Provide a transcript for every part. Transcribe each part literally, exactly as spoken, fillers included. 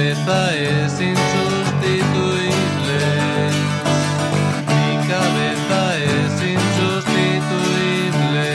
cabeza es insustituible. Mi cabeza es insustituible.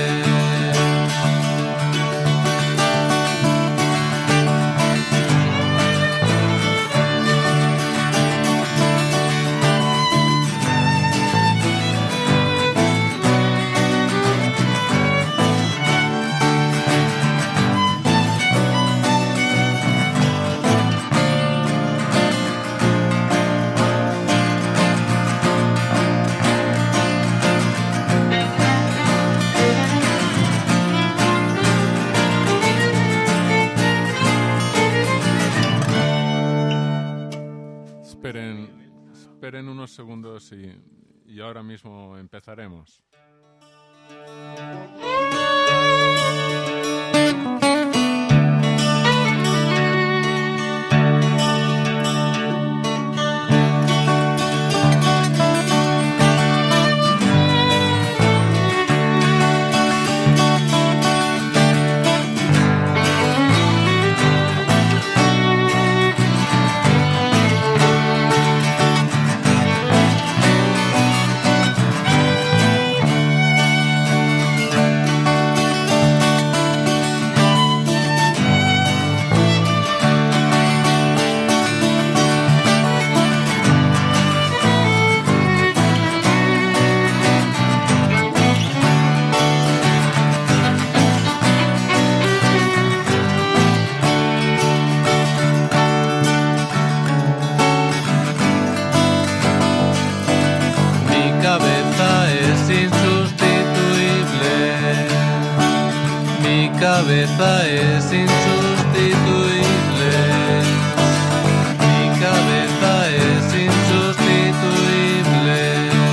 Esperen unos segundos y, y ahora mismo empezaremos. Cabeza es insustituible. Mi cabeza es insustituible.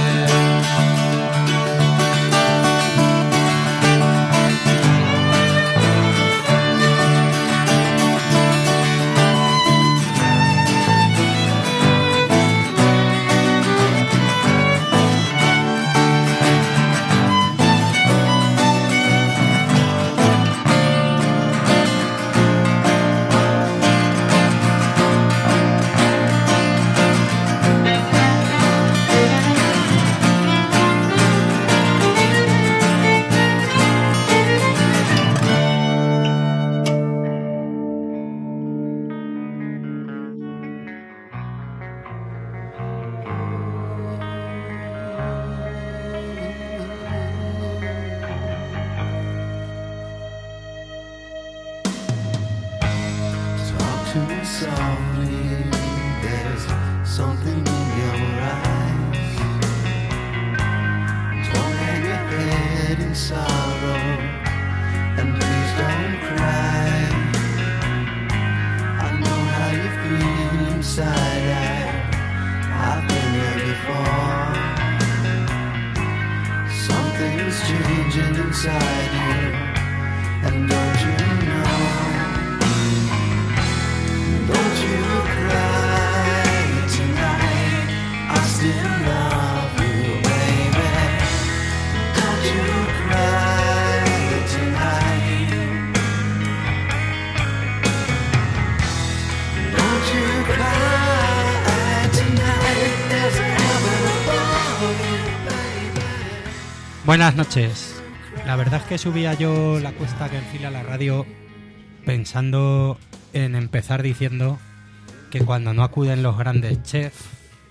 Buenas noches. La verdad es que subía yo la cuesta que enfila la radio pensando en empezar diciendo que cuando no acuden los grandes chefs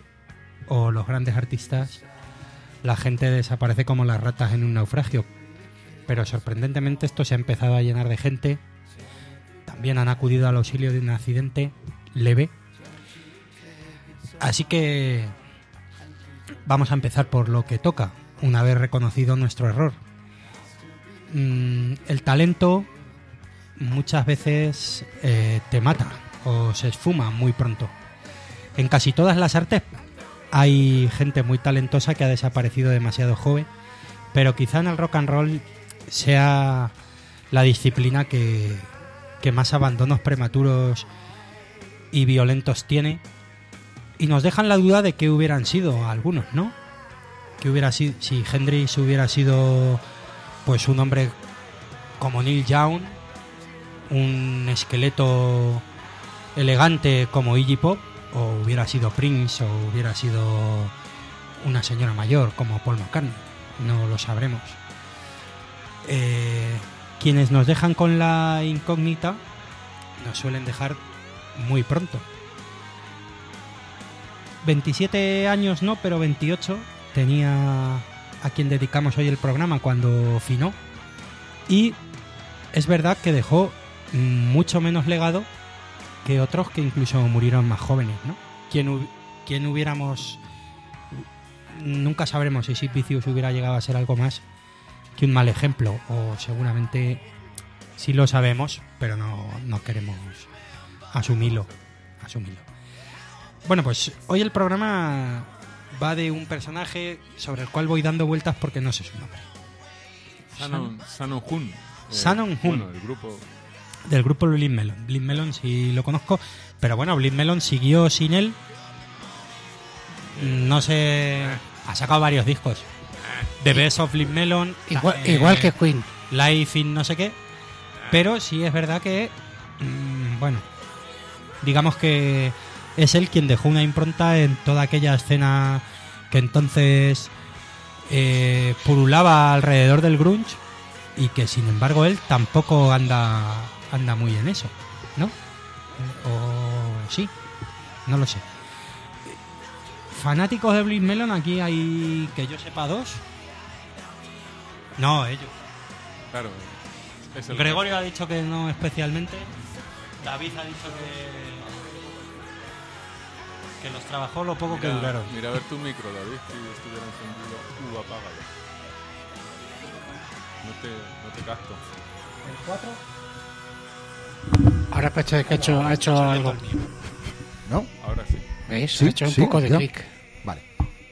o los grandes artistas, la gente desaparece como las ratas en un naufragio. Pero sorprendentemente esto se ha empezado a llenar de gente. También han acudido al auxilio de un accidente leve. Así que vamos a empezar por lo que toca, una vez reconocido nuestro error. Mm, el talento muchas veces eh, te mata o se esfuma muy pronto. En casi todas las artes hay gente muy talentosa que ha desaparecido demasiado joven, pero quizá en el rock and roll sea la disciplina que, que más abandonos prematuros y violentos tiene, y nos dejan la duda de qué hubieran sido algunos, ¿no? Que hubiera sido si Hendrix hubiera sido pues un hombre como Neil Young, un esqueleto elegante como Iggy Pop, o hubiera sido Prince, o hubiera sido una señora mayor como Paul McCartney. No lo sabremos. Eh, quienes nos dejan con la incógnita nos suelen dejar muy pronto. veintisiete años no, pero veintiocho tenía a quien dedicamos hoy el programa cuando finó. Y es verdad que dejó mucho menos legado que otros que incluso murieron más jóvenes, ¿no? ¿Quién, quién hubiéramos... Nunca sabremos si Sid Vicious hubiera llegado a ser algo más que un mal ejemplo, o seguramente sí lo sabemos, pero no, no queremos asumirlo, asumirlo. Bueno, pues hoy el programa va de un personaje sobre el cual voy dando vueltas porque no sé su nombre. Shannon, Shannon Hoon. Eh, Shannon Hoon. Bueno, el grupo... Del grupo Blind Melon. Blind Melon sí lo conozco, pero bueno, Blind Melon siguió sin él. No sé... Ha sacado varios discos. The Best of Blind Melon. Igual, eh, igual que Queen. Life in no sé qué. Pero sí es verdad que... Mmm, bueno, digamos que es él quien dejó una impronta en toda aquella escena que entonces eh, pululaba alrededor del grunge, y que sin embargo él tampoco anda anda muy en eso, ¿no? O sí, no lo sé. Fanáticos de Blind Melon aquí hay, que yo sepa, dos. No, ellos. Claro. Es el Gregorio ha dicho que no especialmente. David ha dicho que que los trabajó lo poco Mira, que duraron. Mira a ver tu micro, David, si estuviera encendido. Uh, apágalo. No te, no te capto. ¿El cuatro? Ahora parece que ha hecho, ha hecho algo. ¿No? Ahora sí. ¿Veis? Sí, ha hecho un sí, poco de ya. clic. Vale.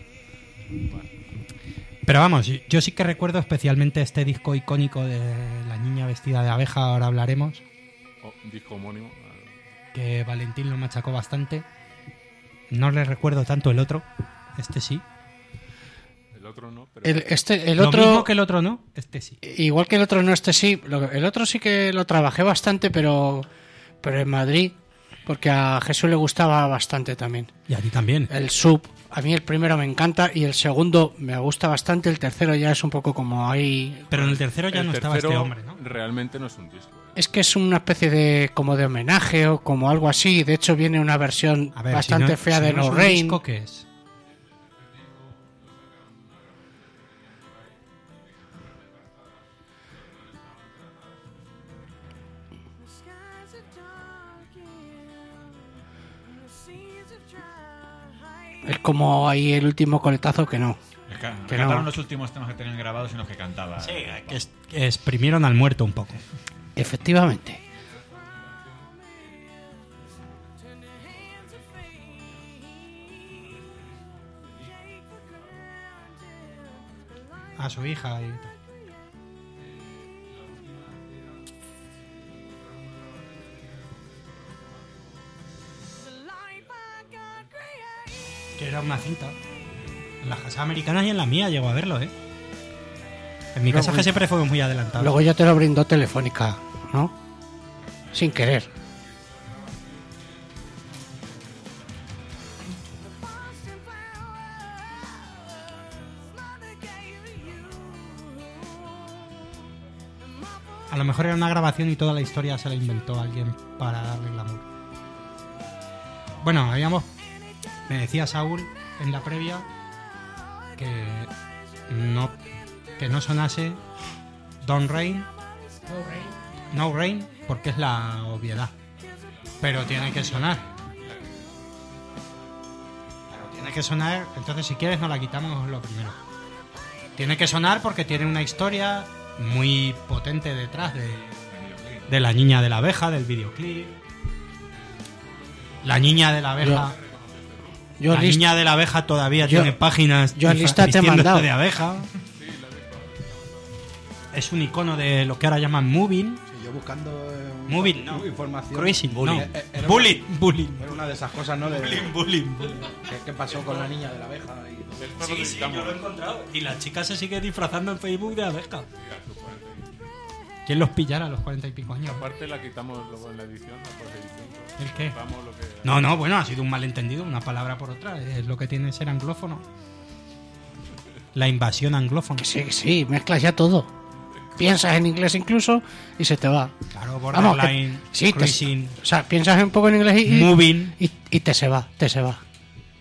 Pero vamos, yo sí que recuerdo especialmente este disco icónico de La niña vestida de abeja, ahora hablaremos, Oh, disco homónimo. que Valentín lo machacó bastante. No le recuerdo tanto el otro, este sí. El otro no, pero... El, este, el Lo otro, mismo que el otro no, este sí. igual que el otro no, este sí. Lo- El otro sí que lo trabajé bastante, pero, pero en Madrid, porque a Jesús le gustaba bastante también. Y a ti también. El sub, a mí el primero me encanta y el segundo me gusta bastante. El tercero ya es un poco como ahí. Pero en el tercero ya el no estaba tercero este hombre, ¿no? Realmente no es un disco. ¿eh? Es que es una especie de como de homenaje o como algo así. De hecho viene una versión A ver, bastante si no- fea si de no No es un Rain. disco, ¿qué es? Es como ahí el último coletazo que no. Ca- Que Cantaron no. los últimos temas que tenían grabados en los que cantaba. Sí, que, es- que exprimieron al muerto un poco. Efectivamente. A su hija y tal. Que era una cinta. En las casas americanas y en la mía llego a verlo, ¿eh? En mi Luego- casa que siempre fue muy adelantado. Luego ya te lo brindó Telefónica, ¿no? Sin querer. A lo mejor era una grabación y toda la historia se la inventó alguien para darle glamour. Bueno, habíamos... Me decía Saúl en la previa que no, que no sonase Don't Rain, No Rain, porque es la obviedad. Pero tiene que sonar. Pero tiene que sonar, entonces si quieres nos la quitamos lo primero. Tiene que sonar porque tiene una historia muy potente detrás de, de la niña de la abeja, del videoclip. La niña de la abeja... Yo la list- niña de la abeja todavía Yo- tiene páginas yo lista te he vistiéndose mandado. de abeja. Es un icono de lo que ahora llaman moving. Sí, yo buscando eh, Moving, no. información. Cruising, Bullying. no. Eh, eh, era Bullying, bullying. Era una de esas cosas, ¿no? De, Bullying, bullying, bullying. ¿qué, qué pasó con la niña de la abeja? Y... Sí, sí, yo lo he encontrado. Y la chica se sigue disfrazando en Facebook de abeja. ¿Quién los pillará a los cuarenta y pico años? Aparte la quitamos luego en la edición, la posedición. pues, ¿El qué? quitamos lo que... No, no, bueno, ha sido un malentendido, una palabra por otra. Es lo que tiene ser anglófono. La invasión anglófona. Que sí, que sí, mezclas ya todo. Piensas en inglés incluso y se te va. Claro, Vamos, que- borderline, sí, te- cruising, o sea, piensas un poco en inglés y, moving. y, y te se va, te se va.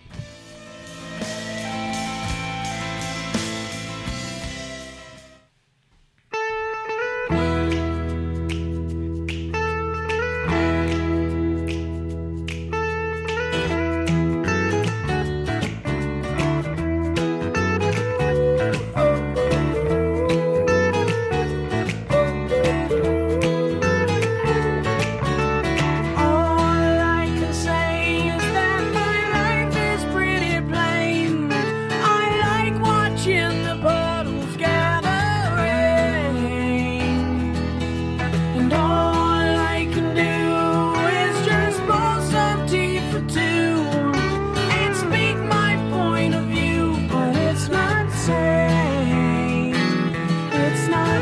All I can say is that my life is pretty plain. I like watching the puddles gather rain. And all I can do is just pour some tea for two and speak my point of view, but it's not sane. It's not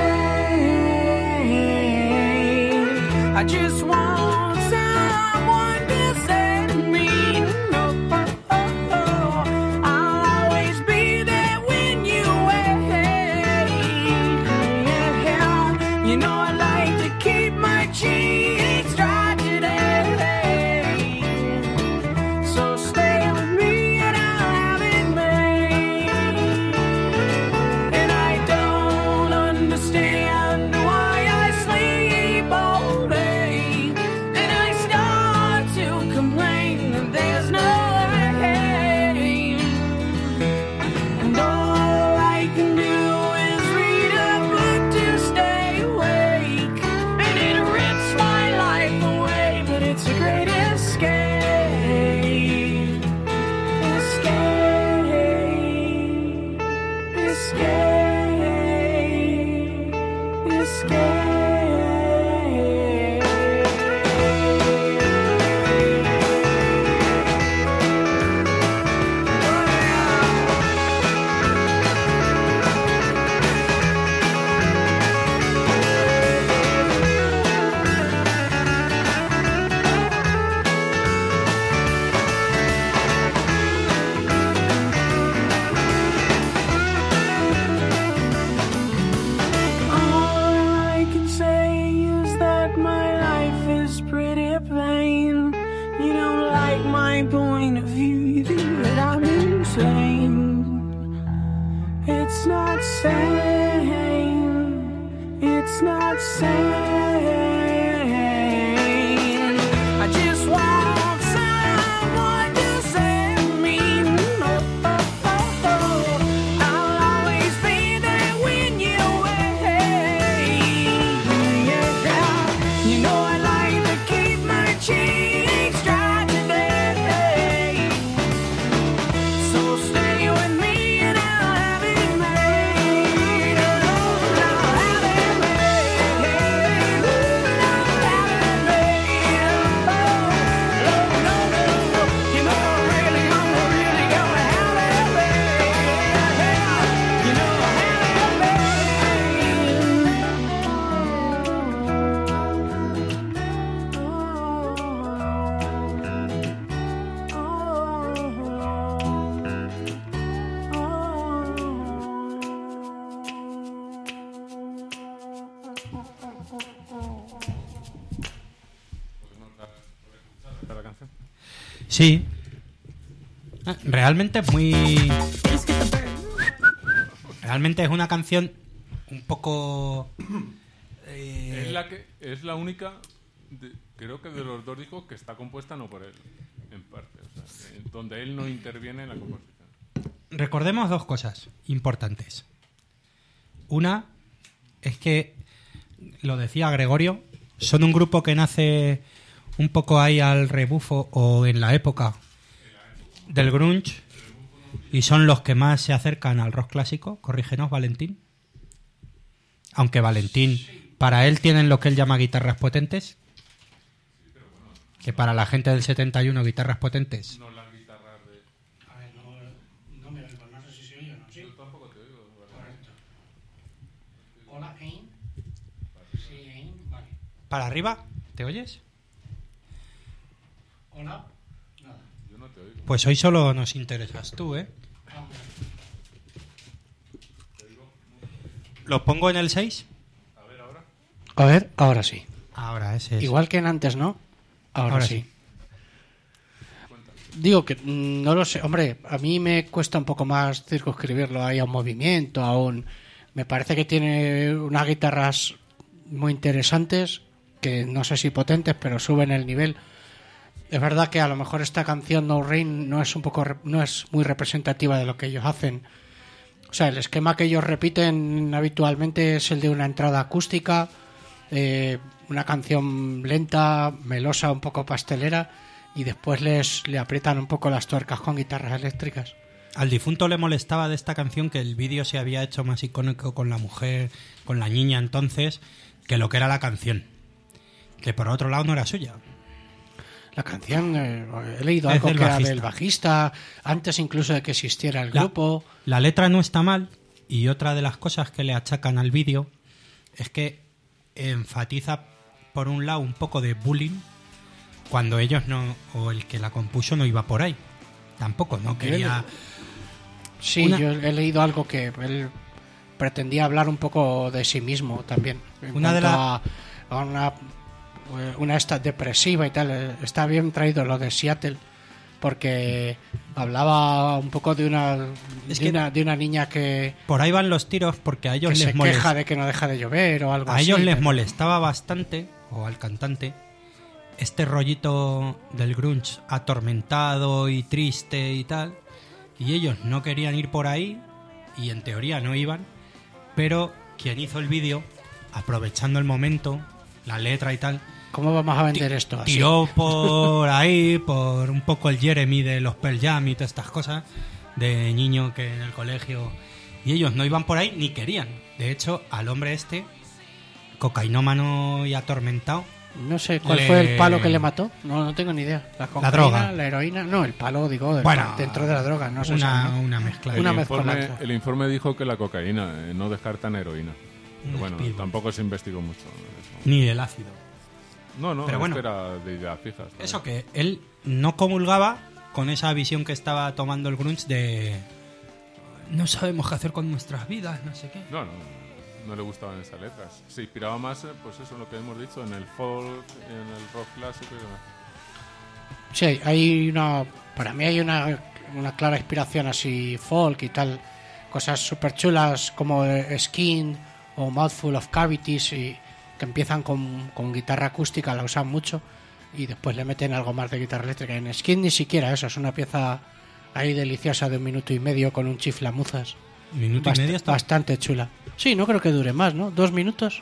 sane. I just want someone to say to me, no, oh, oh, oh, I'll always be there when you wait. Yeah, you know I like to keep my cheeks dry today. So stay with me and I'll have it made. And I don't understand why I sleep all day. And I start to complain that there's no rain. And all I can do is read a book to stay awake. And it rips my life away, but it's a great escape. Escape. Escape. All I can say is that my life is pretty plain. You don't like my point of view, you think that I'm insane. It's not sane. It's not sane. I just want someone to say to me, no, oh, oh, oh, I'll always be there when you wait. Yeah, you know I like to keep my cheeks dry today. So stay with me and I'll have it made. Oh, I'll have it made. I'll have it made. Oh, no, no, no. You know I really, I'm really gonna have it made. You know I have it ¿La canción? Sí. Ah, Realmente es muy... Realmente es una canción un poco... eh, Es la que es la única, de- creo que de los dos discos que está compuesta no por él, en parte, o sea, que- donde él no interviene en la composición. Recordemos dos cosas importantes. Una es que, lo decía Gregorio, son un grupo que nace un poco ahí al rebufo o en la época del grunge y son los que más se acercan al rock clásico. Corrígenos, Valentín. Aunque Valentín, para él tienen lo que él llama guitarras potentes, que para la gente del setenta y uno guitarras potentes No las guitarras de... A ver, no, no me oigo, no sé si se oye o no. Sí. Yo tampoco te oigo, ¿verdad? Correcto. Hola, Ain. para arriba. ¿Te oyes? Hola. Yo no te oigo. Pues hoy solo nos interesas tú, ¿eh? ¿Lo pongo en el seis? A ver, ahora. A ver, ahora sí. Ahora, ese es. Igual que en antes, ¿no? Ahora, Ahora sí. sí. Digo que mm, no lo sé. Hombre, a mí me cuesta un poco más circunscribirlo ahí a un movimiento, a un... Me parece que tiene unas guitarras muy interesantes, que no sé si potentes, pero suben el nivel. Es verdad que a lo mejor esta canción No Rain no es un poco re- no es muy representativa de lo que ellos hacen. O sea, el esquema que ellos repiten habitualmente es el de una entrada acústica, eh, una canción lenta, melosa, un poco pastelera, y después les le aprietan un poco las tuercas con guitarras eléctricas. Al difunto le molestaba de esta canción que el vídeo se había hecho más icónico con la mujer, con la niña entonces, que lo que era la canción. Que por otro lado no era suya. La canción, eh, he leído Es algo del que era bajista. del bajista, antes incluso de que existiera el La- grupo. La letra no está mal y otra de las cosas que le achacan al vídeo es que enfatiza por un lado un poco de bullying cuando ellos no, o el que la compuso no iba por ahí. Tampoco, no quería... Sí, Una- yo he leído algo que él pretendía hablar un poco de sí mismo también. En Una de cuanto la- a, a una, una esta depresiva y tal. Eh, Está bien traído lo de Seattle, porque hablaba un poco de una, Es de, que- una de una niña que, Por ahí van los tiros porque a ellos que les se molesta. queja de que no deja de llover o algo A así. ellos les pero- molestaba bastante, o al cantante, este rollito del grunge atormentado y triste y tal. Y ellos no querían ir por ahí, y en teoría no iban, pero quien hizo el vídeo, aprovechando el momento, la letra y tal, ¿Cómo vamos a vender esto así? tiró por ahí, por un poco el Jeremy de los Pearl Jam y todas estas cosas, de niño que en el colegio... Y ellos no iban por ahí ni querían. De hecho, al hombre este, cocainómano y atormentado, No sé cuál Le- fue el palo que le mató. No, no tengo ni idea. La cocaína, droga. la heroína. No, el palo, digo, del- Bueno, dentro de la droga. No sé. una, ¿no? una mezcla. Una el, informe, mezcolanza. el informe dijo que la cocaína, eh, no descartan heroína. Pero bueno, Speedball. tampoco se investigó mucho eso. Ni el ácido. No, no, Pero es bueno. que era de ideas fijas. ¿no? Eso que él no comulgaba con esa visión que estaba tomando el grunge de... No sabemos qué hacer con nuestras vidas, no sé qué. No, no, no le gustaban esas letras. Se inspiraba más, eh, pues eso, lo que hemos dicho, en el folk, en el rock clásico y demás. Sí, hay una. Para mí hay una, una clara inspiración así, folk y tal. Cosas súper chulas como eh, Skin o Mouthful of Cavities, y que empiezan con, con guitarra acústica, la usan mucho, y después le meten algo más de guitarra eléctrica. En Skin ni siquiera eso, es una pieza ahí deliciosa de un minuto y medio con un chiflamuzas. Minuto Bast- y medio está Bastante chula. Sí, no creo que dure más, ¿no? ¿Dos minutos?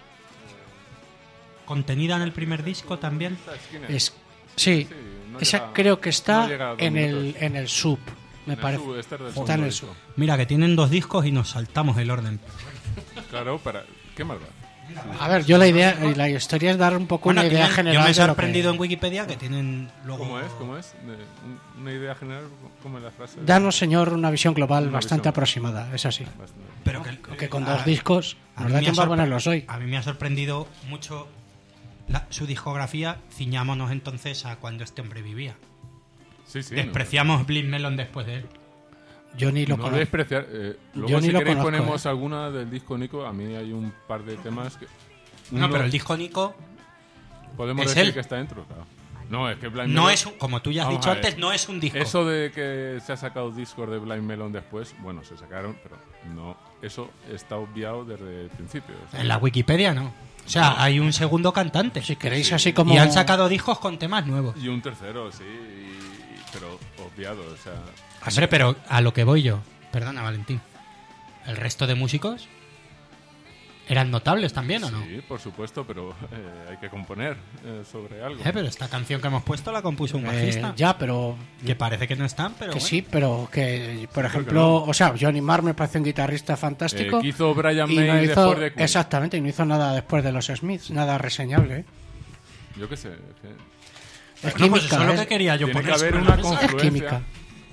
contenida en el primer disco también. Es, sí, Sí, no esa llega- creo que está no llega a dos en, el, minutos. en el sub, me En el parece. sub, este es del Está segundo en el disco. sub. Mira, que tienen dos discos y nos saltamos el orden. Claro, para... ¿Qué más da? A ver, yo la idea, la historia es dar un poco Bueno, una idea tienen- general. yo me he de lo sorprendido que- en Wikipedia que tienen luego... ¿Cómo es? ¿Cómo es? De- un- una idea general, ¿cómo es la frase? Danos, señor, una visión global Una bastante visión. aproximada, es así. Bastante. Pero que, Que con a- dos discos a nos mí da me ha tiempo a sorpre- ponerlos hoy. A mí me ha sorprendido mucho la- su discografía. Ciñámonos entonces a cuando este hombre vivía. Sí, sí. Despreciamos Blind Melon después de él. Yo ni No, lo no conozco. despreciar. eh, luego, Yo ni si lo queréis, conozco, ponemos eh. alguna del disco Nico. A mí hay un par de temas que. No, uno- pero el disco Nico Podemos es decir él. que está dentro, claro. No, es que Blind no Melon- es, un- como tú ya has Vamos dicho a ver. antes, no es un disco. Eso de que se ha sacado discos de Blind Melon después, bueno, se sacaron, pero no. Eso está obviado desde el principio. o sea, En la Wikipedia no. O sea, hay un segundo cantante. Si queréis así como... Y han sacado discos con temas nuevos. Y un tercero, sí, y- pero obviado, o sea. Hombre, pero a lo que voy yo. Perdona, Valentín. ¿El resto de músicos eran notables también o no? Sí, por supuesto, pero eh, hay que componer eh, sobre algo. Eh, pero esta canción que hemos puesto la compuso un Eh, bajista. ya, pero... Que parece que no están, pero Que bueno. sí, pero que, por que ejemplo, no. o sea, Johnny Marr me parece un guitarrista fantástico. Eh, que hizo Brian y May no hizo, después de Queen. exactamente, y no hizo nada después de los Smiths, nada reseñable. ¿eh? Yo qué sé. que- Es No, pues química, eso es lo es- que quería yo Tiene poner que haber sobre una la mesa. es confluencia. química.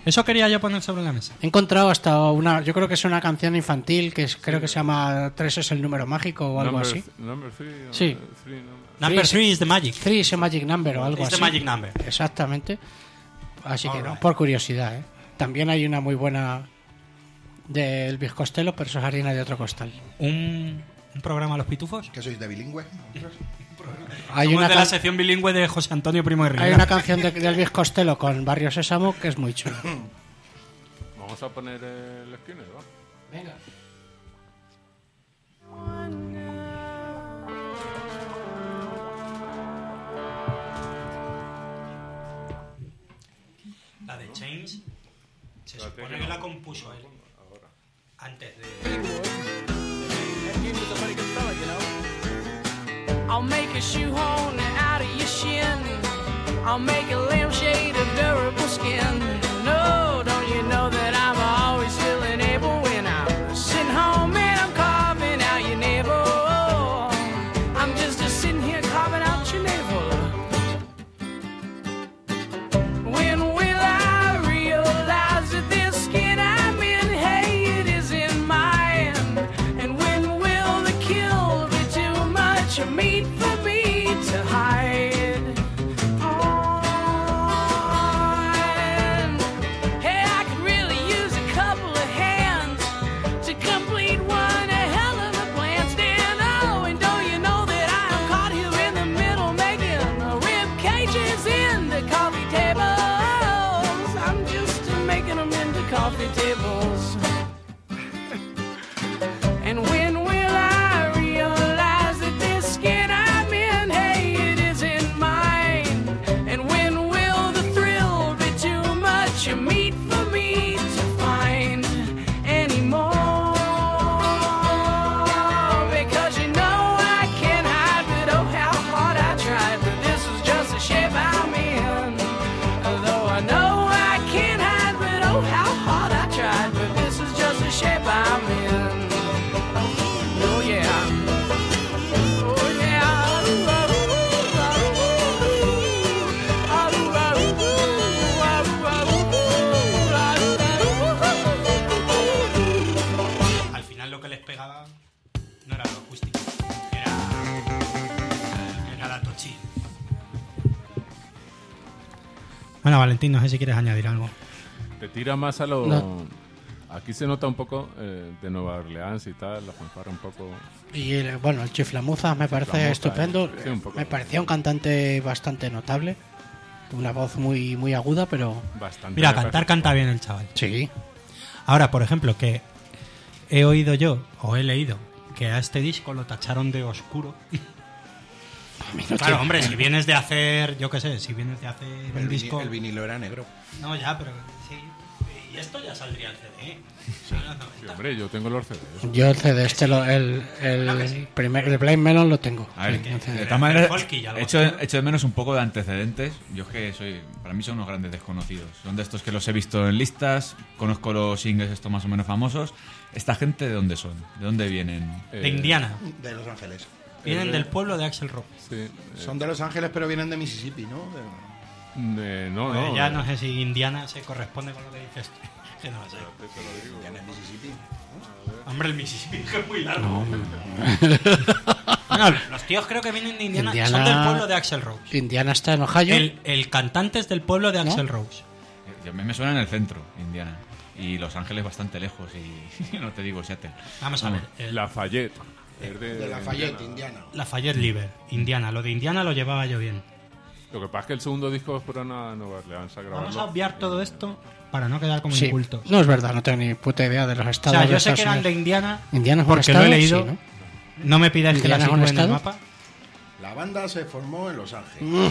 Eso quería yo poner sobre la mesa. He encontrado hasta una, yo creo que es una canción infantil que es- creo que se llama Tres es el número mágico o algo Number así. th- Number three, o Sí. three, number- Number Three- three is the magic. Three is a magic number o algo It's the así. magic number. Exactamente. Así que no, Alright. por curiosidad, ¿eh? También hay una muy buena de Elvis Costello, pero eso es harina de otro costal. Un, un programa a los pitufos. ¿Que sois de bilingüe? Hay Somos una, de la can- sección bilingüe de José Antonio Primo de hay Rivera. una canción de, de Elvis Costello con Barrio Sésamo que es muy chula. Vamos a poner el Skinner, ¿va? Venga. La de Change se Espérate supone que que no. la compuso él antes de... I'll make a shoehorn out of your shin. I'll make a lampshade of durable skin. No, don't you know that I'm always feeling able when I'm sitting home and I'm carving out your navel. I'm just a sitting here carving out your navel. When will I realize that this skin I'm in, hey, it isn't mine? And when will the kill be too much meat for me to hide on? Hey, I could really use a couple of hands to complete one hell of a plan. Stand, oh, and don't you know that I'm caught here in the middle making rib cages into coffee tables? I'm just making them into coffee tables. And when will I realize that this skin I'm in, hey, it isn't mine? And when will the thrill be too much meat for me to find anymore? Because you know I can't hide, but oh how hard I tried. But this is just the shape I'm in. Though I know I can't hide, but oh how hard I tried. But this is just the shape I'm in. Oh yeah. Oh yeah. Al final lo que les pegaba no era lo acústico, era, era la tochín. Bueno, Valentín, no sé si quieres añadir algo. Te tira más a lo... No. Aquí se nota un poco eh, de Nueva Orleans y tal, la fanfarra un poco... Y el- bueno, el Chiflamuza me parece Chiflamuza, estupendo. eh. Sí, un poco. Me parecía un cantante bastante notable. Una voz muy, muy aguda, pero Bastante. Mira, me cantar parece. canta bien el chaval. sí. Ahora, por ejemplo, que he oído yo, o he leído, que a este disco lo tacharon de oscuro. A mí no Claro, tiene- hombre, si vienes de hacer, yo qué sé, si vienes de hacer El, un vini- disco... el vinilo era negro. No, ya, pero sí. Y esto ya saldría en C D. Sí. Sí, hombre, yo tengo los C Ds. Yo el C D este, lo- el, el, Ah, que sí. primer, el Blind Melon lo tengo. A ver, Sí, en C D. de todas maneras, Folky y algo echo, así, ¿no? echo de menos un poco de antecedentes. Yo es que soy, para mí son unos grandes desconocidos. Son de estos que los he visto en listas, conozco los singles estos más o menos famosos. ¿Esta gente de dónde son? ¿De dónde vienen? Eh, De Indiana. De Los Ángeles. Vienen eh, del pueblo de Axl Rose. Sí. eh, Son de Los Ángeles, pero vienen de Mississippi, ¿no? De- eh, no, Pues no. ya eh, no sé si Indiana se corresponde con lo que dices. Que no lo sé. te lo digo. Indiana es Mississippi. Hombre, el Mississippi es muy largo. Bueno, los tíos creo que vienen de Indiana. Indiana- Son del pueblo de Axl Rose. Indiana está en Ohio. El, el cantante es del pueblo de Axl Rose. A mí me suena en el centro, Indiana. Y Los Ángeles bastante lejos. Y no te digo Seattle. Vamos a ver. el- Lafayette. Es de, De Lafayette, Indiana. Lafayette Liver, Indiana. Lo de Indiana lo llevaba yo bien. Lo que pasa es que el segundo disco fueron a Nueva Orleans a grabarlo. Vamos a obviar todo esto para no quedar como Sí. incultos. No es verdad, no tengo ni puta idea de los O estados. sea, yo de sé Estados que eran de Unidos. Indiana Indiana es un porque lo he estado, leído. sí, ¿no? No me pidáis que la ¿Indiana es un sitúe en el estado? mapa. La banda se formó en Los Ángeles. Mm.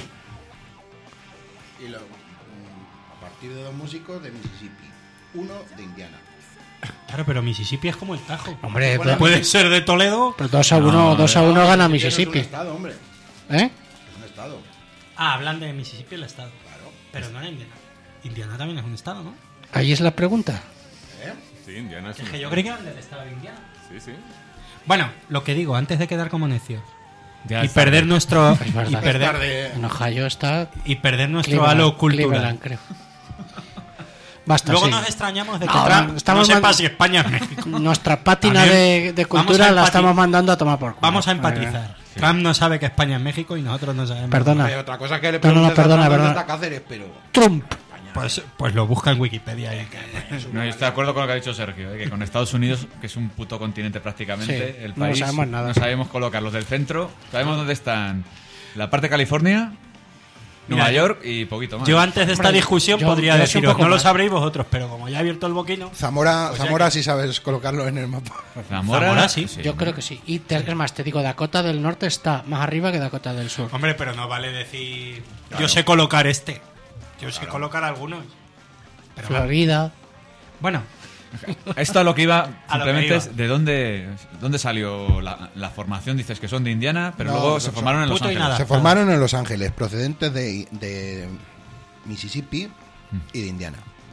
Y lo- mm, a partir de dos músicos de Mississippi. Uno de Indiana. Claro, pero Mississippi es como el Tajo. Hombre, Bueno, pero, Puede ser de Toledo. pero dos a uno, dos a uno gana Es Mississippi. un estado, hombre. ¿Eh? Es un estado. Ah, hablan de Mississippi el estado. Claro. Pero no era Indiana. Indiana también es un estado, ¿no? Ahí es la pregunta. ¿Eh? Sí, Indiana es Es un- que yo creí que eran del estado de Indiana. Sí, sí. Bueno, lo que digo, antes de quedar como necios Ya y es perder tarde. nuestro Es y verdad. perder Tarde. En Ohio está y perder nuestro Cleveland, halo cultural. Cleveland, creo. Basta, Luego sí. nos extrañamos de que No, Trump estamos no sepa man- si España es México. Nuestra pátina También de, de vamos cultura a la empati- estamos mandando a tomar por culo. Vamos a Eh, empatizar. Trump no sabe que España es México y nosotros no sabemos. Perdona. Eh, otra cosa es que le No, no, no, preguntes a perdona, Trump dónde perdona. está Cáceres, pero... Trump. Pues, pues lo busca en Wikipedia. y- No, yo estoy de acuerdo con lo que ha dicho Sergio, ¿eh? Que con Estados Unidos, que es un puto continente prácticamente, Sí, el no país, sabemos nada. no sabemos colocar los del centro, sabemos dónde están la parte de California, Mira, Nueva yo- York y poquito más. Yo antes de esta Hombre, discusión yo- podría yo sé un deciros, poco no lo más. sabréis vosotros, pero como ya he abierto el boquino, Zamora, O sea Zamora que- sí sabes colocarlo en el mapa. Zamora, Zamora, sí. Yo creo que sí. Y te- es más, te digo, Dakota del Norte está más arriba que Dakota del Sur. hombre, pero no vale decir, yo sé colocar este, yo sé colocar algunos. Pero Florida. bueno, Esto a lo que iba A lo que simplemente iba. es de dónde, dónde salió la, la formación. Dices que son de Indiana, pero No, luego no se son formaron en Los puto y Ángeles. nada. Se formaron en Los Ángeles, procedentes de, de Mississippi y de Indiana.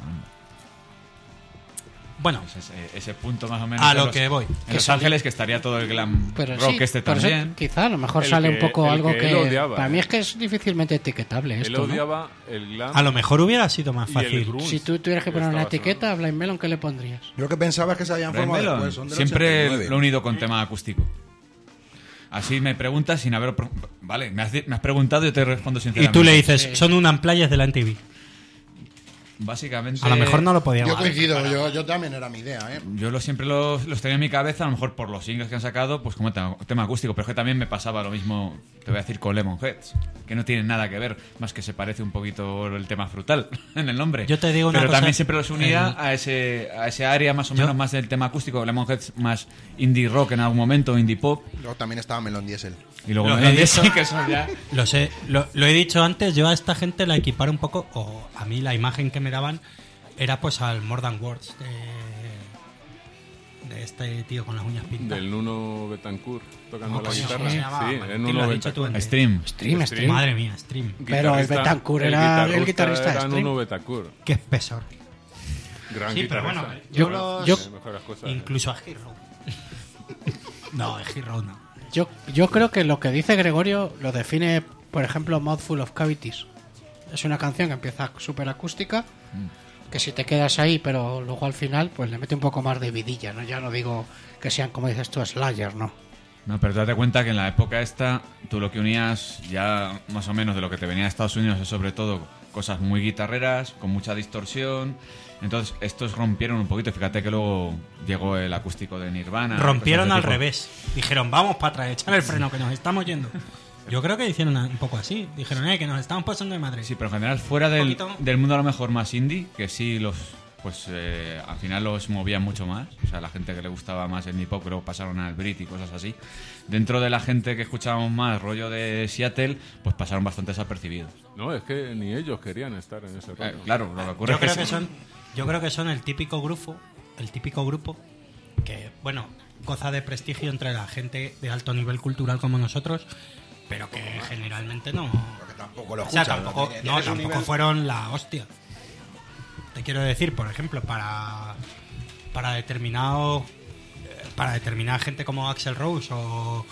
bueno, Ese, ese- ese punto más o menos. a en lo los- que voy. En Que Los salió- Ángeles que estaría todo el glam Pero rock sí, este por eso también. quizá a lo mejor El sale que- un poco el algo que que, él odiaba, para eh. mí es que es difícilmente etiquetable Él esto, ¿no? odiaba el glam. A lo mejor hubiera sido más y el fácil. grunge Si tú tuvieras que poner una estaba sonando. etiqueta a Blind Melon, ¿qué le pondrías? Yo lo que pensaba es que se habían Brian formado Melon, después. Son del siempre ochenta y nueve. lo he unido con tema acústico. Así me preguntas sin haber... pro- Vale, me has, di- me has preguntado y yo te respondo Y sinceramente. tú le dices, son un Unplayers de la M T V. Básicamente... A lo mejor no lo podíamos. Yo coincido, yo, yo también era mi idea, ¿eh? Yo lo, siempre los, los tenía en mi cabeza, a lo mejor por los singles que han sacado, pues como tema, tema acústico, pero es que también me pasaba lo mismo, te voy a decir, con Lemonheads, que no tienen nada que ver, más que se parece un poquito el tema frutal en el nombre. Yo te digo una pero cosa, también siempre los unía el- a ese a ese área más o Yo- menos más del tema acústico, Lemonheads más indie rock en algún momento, indie pop, Luego también estaba Melon Diesel. y luego Lo Melon he Diesel, dicho. que eso ya... Lo sé, lo, lo he dicho antes, yo a esta gente la equiparo un poco, o a mí la imagen que me daban era pues al More Than Words de, de este tío con las uñas pintadas. Del Nuno Betancourt tocando ¿Cómo la coño guitarra. se llamaba? Sí, Martín, el lo Nuno has dicho tú Betancourt. antes. Stream. Stream, Stream. Madre mía, Stream. Pero el Guitarrista- Betancourt era el guitarrista de era Stream. Nuno Betancourt. Qué espesor. Gran Sí, pero guitarrista. bueno, Yo- yo, los- yo- De mejores cosas. incluso a Hero. No, a Hero no. Yo, yo creo que lo que dice Gregorio lo define, por ejemplo, Mouthful of Cavities. Es una canción que empieza súper acústica, que si te quedas ahí, pero luego al final, pues le mete un poco más de vidilla, ¿no? Ya no digo que sean, como dices tú, Slayer, ¿no? No, pero date cuenta que en la época esta, tú lo que unías ya más o menos de lo que te venía de Estados Unidos es sobre todo cosas muy guitarreras, con mucha distorsión. Entonces, estos rompieron un poquito. Fíjate que luego llegó el acústico de Nirvana. Rompieron cosas al de tipo. revés. Dijeron, vamos para atrás, echar el freno, que nos estamos yendo. Yo creo que hicieron un poco así. Dijeron, eh, que nos estamos pasando de madre. Sí, pero en general, fuera del, poquito. del mundo a lo mejor más indie, que sí los. Pues eh, al final los movían mucho más. O sea, la gente que le gustaba más el indie pop, luego pasaron al Brit y cosas así. Dentro de la gente que escuchábamos más rollo de Seattle, pues pasaron bastante desapercibidos. No, es que ni ellos querían estar en ese Eh, rollo. claro, lo que ocurre Yo es que, creo que sí. son, yo creo que son el típico grupo, el típico grupo que, bueno, goza de prestigio entre la gente de alto nivel cultural como nosotros, pero que generalmente no. Porque tampoco lo O sea, escuchan. tampoco, Tienes no, un tampoco nivel- fueron la hostia. Te quiero decir, por ejemplo, para para determinado eh, para determinada gente como Axl Rose o,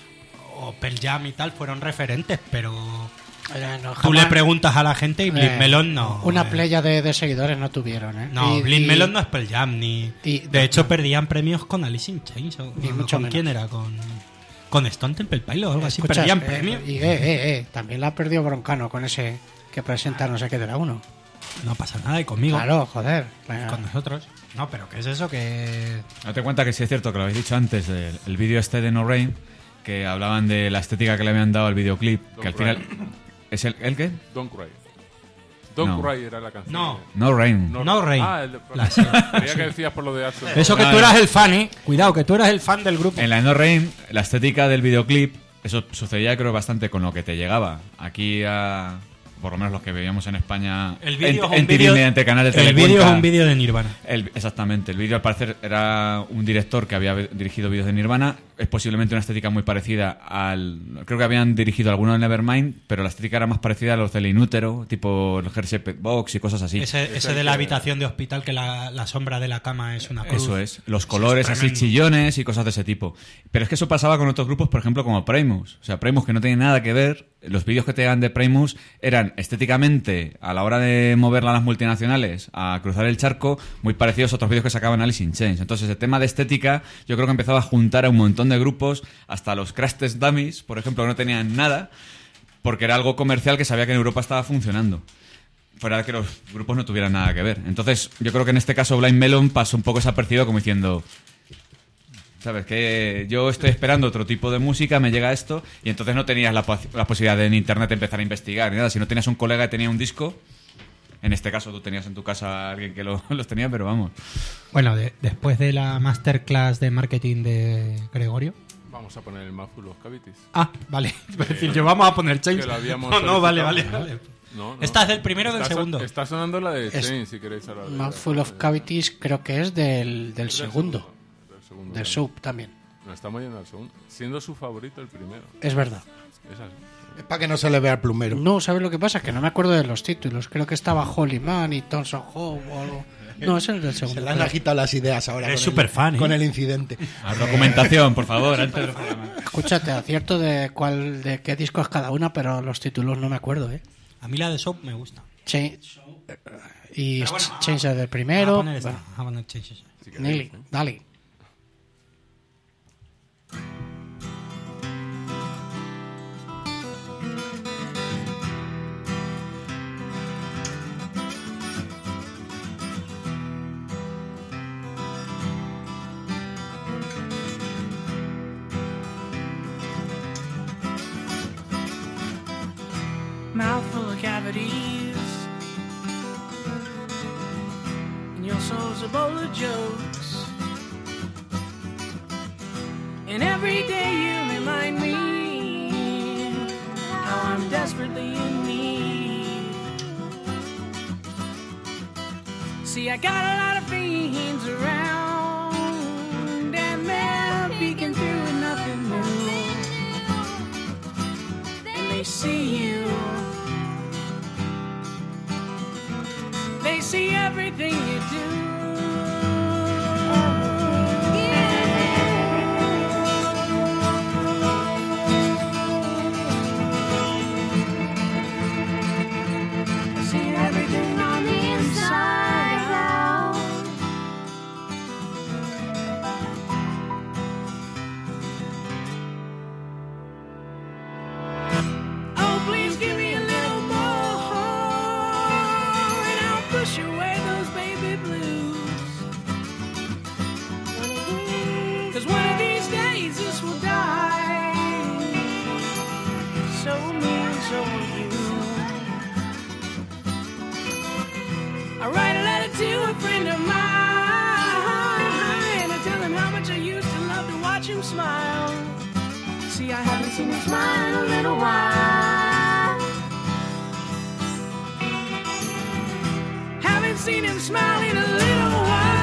o Pearl Jam y tal fueron referentes, pero Eh, no, tú jamás- le preguntas a la gente y Blind eh, Melon no. Una eh. playa de, de seguidores no tuvieron, ¿eh? No, Y- Blind y- Melon no es Pearl Jam ni. y- de hecho, perdían premios con Alice in Chains. O, Ni o mucho ¿Con menos. quién era? Con. Con Stone Temple Pilots o algo así. Escuchas, Perdían eh, premios. Y eh, eh, eh, también la perdió Broncano con ese que presenta no sé qué de la uno. No pasa nada, y conmigo. Claro, joder. Con nosotros. No, pero ¿qué es eso? Que. Date cuenta que sí es cierto que lo habéis dicho antes del el vídeo este de No Rain, que hablaban de la estética que le habían dado al videoclip, que al Don't final... Cry. ¿Es el, el qué? Don't Cry. Don't No. Cry era la canción. No. No Rain. No Rain. Ah, el de... La- Creía que decías por lo de Axl. Eso que No, tú no. eras el fan, ¿eh? Cuidado, que tú eras el fan del grupo. En la de No Rain, la estética del videoclip, eso sucedía creo bastante con lo que te llegaba. Aquí a... Por lo menos los que veíamos en España El vídeo en, es en un T V vídeo. mediante canales de El vídeo Telecuenca. es un vídeo de Nirvana. El- exactamente, el vídeo al parecer era un director que había ve- dirigido vídeos de Nirvana, es posiblemente una estética muy parecida al... Creo que habían dirigido alguno de Nevermind, pero la estética era más parecida a los del Inútero, tipo el Hershey Pet Box y cosas así. Ese, ese de la habitación de hospital que la, la sombra de la cama es una cruz. Eso es, los colores así tremendo. chillones y cosas de ese tipo. Pero es que eso pasaba con otros grupos, por ejemplo, como Primus. O sea, Primus, que no tiene nada que ver, los vídeos que te dan de Primus eran eran estéticamente, a la hora de moverla a las multinacionales, a cruzar el charco, muy parecidos a otros vídeos que sacaban Alice in Chains. Entonces, el tema de estética, yo creo que empezaba a juntar a un montón de grupos, hasta los Crash Test Dummies, por ejemplo, que no tenían nada, porque era algo comercial que sabía que en Europa estaba funcionando. Fuera de que los grupos no tuvieran nada que ver. Entonces, yo creo que en este caso Blind Melon pasó un poco desapercibido como diciendo... ¿Sabes? Que yo estoy esperando otro tipo de música, me llega esto, y entonces no tenías la, pos- la posibilidad de en internet empezar a investigar ni nada. Si no tenías un colega que tenía un disco, en este caso tú tenías en tu casa a alguien que lo- los tenía, pero vamos. Bueno, de- después de la masterclass de marketing de Gregorio. Vamos a poner el Mouthful of Cavities. Ah, vale. Es decir, yo vamos a poner Chains. Que lo habíamos No, no, vale, solicitado. vale, vale. No, no. ¿Esta es del primero o del Está so- segundo? Está sonando la de Es- Chains, si queréis ahora. Mouthful of Cavities creo que es del, del segundo. Del segundo. Del Soup también. Nos estamos yendo al segundo. Siendo su favorito el primero. Es verdad. Es así. Es para que no se le vea el plumero. No, ¿sabes lo que pasa? Que no me acuerdo de los títulos. Creo que estaba Holy Man y Tons of Hope o algo. No, ese es del Se segundo. le han agitado las ideas ahora. Eres con el- superfan, ¿eh? Con el incidente. A documentación, por favor, antes del programa. Escúchate, acierto de cuál, de qué disco es cada una, pero los títulos no me acuerdo, ¿eh? A mí la de Soap me gusta. Cha- y Pero bueno, Change del Vamos primero. a poner esta, Bueno, vamos a poner Changes. Si queréis, Nili, ¿eh? dale. Mouthful of cavities, and your soul's a bowl of jokes. And every day you remind me how I'm desperately in need. See, I got a lot of fiends around, and they're peeking through with nothing new. And they see you. They see everything you do. They see everything on the inside out. Oh, please give me a little more, and I'll push away those baby blues. 'Cause one of these days this will die. So me and so will you. I write a letter to a friend of mine, I tell him how much I used to love to watch him smile. See, I haven't seen him smile in a little while. Haven't seen him smile in a little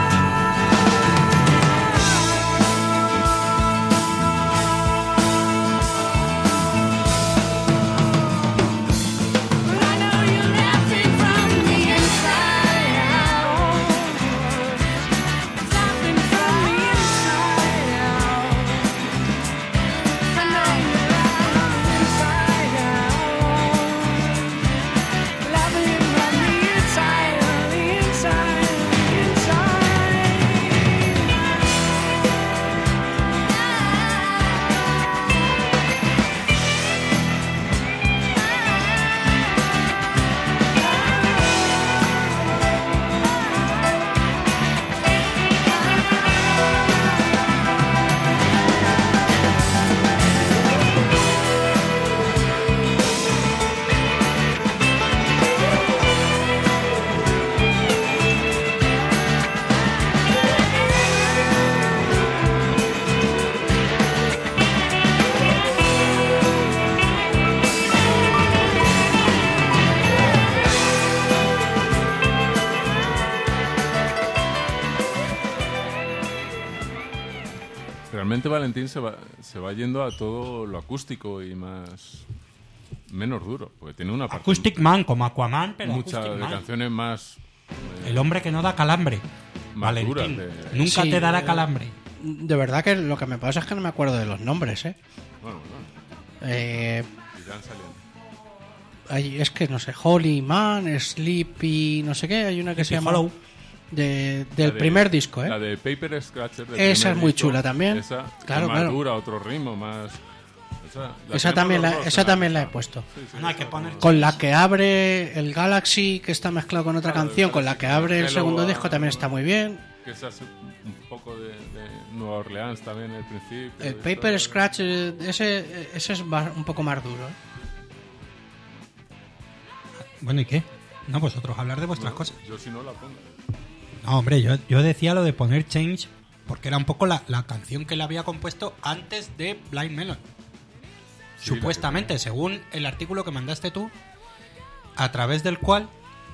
while. But I know you're laughing from the inside out. Laughing from the inside out. I know you're laughing from the inside out. Laughing from the inside, the inside, the inside. Realmente Valentín se va, se va yendo a todo lo acústico y más menos duro, porque tiene una parte Acoustic Man, como Aquaman, pero muchas Acoustic de Man. canciones más El hombre que no da calambre. Más Valentín. duras de- Nunca Sí, te dará eh, calambre. De verdad que lo que me pasa es que no me acuerdo de los nombres, ¿eh? bueno, bueno, Eh, irán saliendo. hay, es que no sé, Holy Man, Sleepy, no sé qué, hay una que se Sleepy llama Hollow. de, La del de- primer disco, ¿eh? La de Paper Scratcher. del Esa primer es muy disco, chula también. Esa, Claro, más claro. dura, otro ritmo, más... Esa, la Esa tenemos también los la, dos esa en también la he lista. puesto. Sí, sí, No, hay esa que poner- no- Con la que abre el Galaxy, que está mezclado con otra Claro, el canción, con la Galaxy que abre el Hello segundo a- disco también está muy bien. Que esa es un poco de, de Nueva Orleans también al principio. El Esto- Paper Scratch, eh, ese, ese es más- un poco más duro. ¿eh? Bueno, ¿y qué? No, vosotros hablar de vuestras No, cosas. Yo si no la pongo. No, hombre, yo, yo decía lo de poner Change porque era un poco la, la canción que le había compuesto antes de Blind Melon. Sí, la Supuestamente, según el artículo que mandaste tú, a través del cual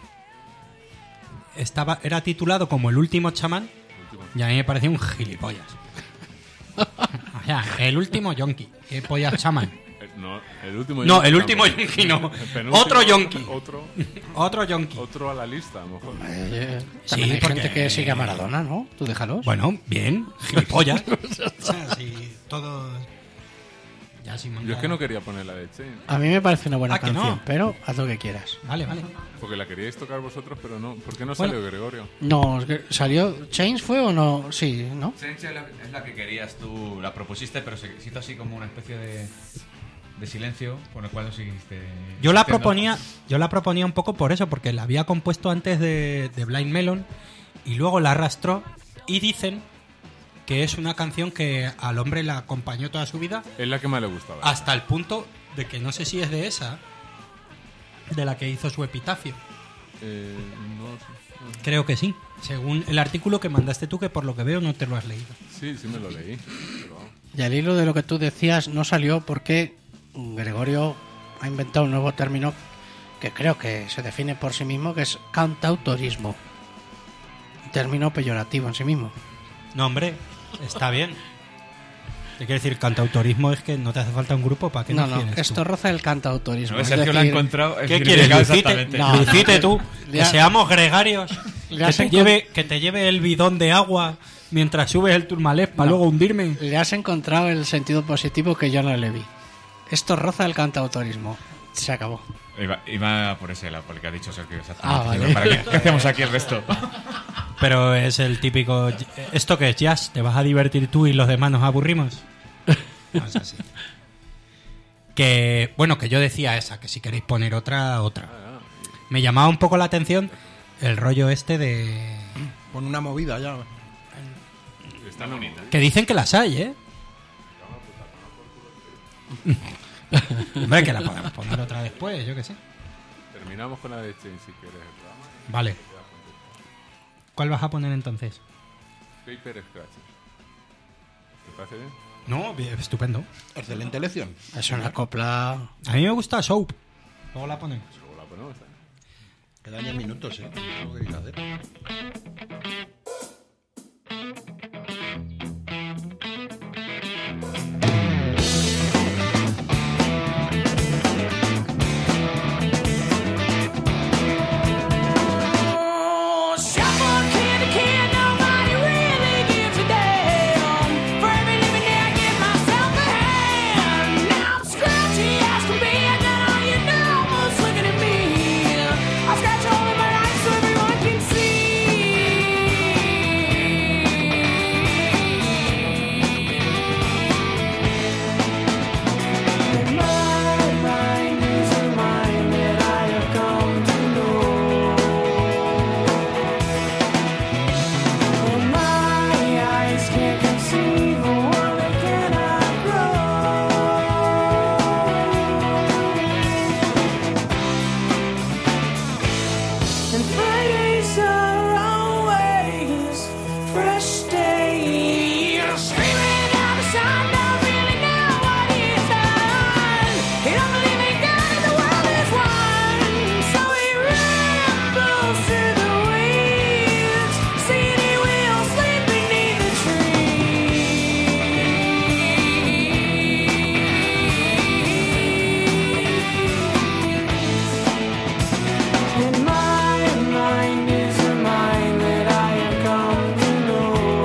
estaba era titulado como El último chamán, y a mí me parecía un gilipollas. O sea, el último yonki. ¿Qué pollas chamán? Eh, No, el último No, yonki el último tampoco. yonki no. El penúltimo, Otro yonki. Otro, Otro yonki. otro a la lista, a lo mejor. Eh, Sí, también hay porque- gente que sigue a Maradona, ¿no? Tú déjalos. Bueno, bien, gilipollas. O sea, si todo... Ya sin Yo es mandar- que no quería poner la de Chain, A mí me parece una buena Ah, que no. canción, pero haz lo que quieras. Vale, vale. porque la queríais tocar vosotros, pero no. ¿Por qué no Bueno. salió Gregorio? No, es que ¿salió Chains fue o no? Sí, ¿no? Change es la, es la que querías tú, la propusiste, pero se hizo así como una especie de, de silencio, con el cual no seguiste. Yo la insistiendo. proponía, yo la proponía un poco por eso, porque la había compuesto antes de, de Blind Melon y luego la arrastró y dicen que es una canción que al hombre la acompañó toda su vida Es la que más le gustaba. hasta el punto de que no sé si es de esa, de la que hizo su epitafio. Eh, no sé. no. Creo que sí, según el artículo que mandaste tú, que por lo que veo no te lo has leído. Sí, sí me lo leí. Pero vamos. Y al hilo de lo que tú decías, no salió porque Gregorio ha inventado un nuevo término que creo que se define por sí mismo, que es cantautorismo. Un término peyorativo en sí mismo. No, hombre, está bien. Te quiero decir, cantautorismo es que no te hace falta un grupo para que No, no, no, tienes tú. esto roza el cantautorismo. No, es Sergio lo ha decir, encontrado. el ¿Qué significado quieres, Lucite? exactamente. No. Lucite tú, Le que ha- seamos gregarios, Le que has te, encon- lleve, que te lleve el bidón de agua mientras subes el turmalés para No. luego hundirme. Le has encontrado el sentido positivo que yo no le vi. Esto roza el cantautorismo. Se acabó. Iba, iba por ese lado, por el que ha dicho Sergio exactamente. Ah, vale. Digo, ¿para qué, qué hacemos aquí el resto? Pero es el típico... ¿Esto qué es jazz? ¿Te vas a divertir tú y los demás nos aburrimos? No es así. Que, bueno, que yo decía esa, que si queréis poner otra, otra. Me llamaba un poco la atención el rollo este de... Pon una movida ya. Está bonita. Que dicen que las hay, ¿eh? Hombre, que la podemos poner otra después, yo qué sé. Terminamos con la de Chain si quieres el programa. Vale. ¿Cuál vas a poner entonces? Paper Scratcher. ¿Te parece bien? No, bien, estupendo. Excelente elección. Es una copla. A mí me gusta Soap. Luego la ponemos. Luego la ponemos, ¿eh? Quedan ya minutos, ¿eh? Tengo que ir a hacer. Shuffle can to can, nobody really gives a damn. For every living day I give myself a hand. Now I'm scratchy as can be, and now you know who's looking at me. I scratch all of my life so everyone can see. My mind is a mind that I have come to know. And my eyes can't conceive a one that cannot grow. And Fridays are always fresh days. Screaming out the sun, don't really know what he's done. He don't believe in God and the world is one. So he rambles through the weeds. City will sleep beneath the trees. And my mind is a mind that I have come to know.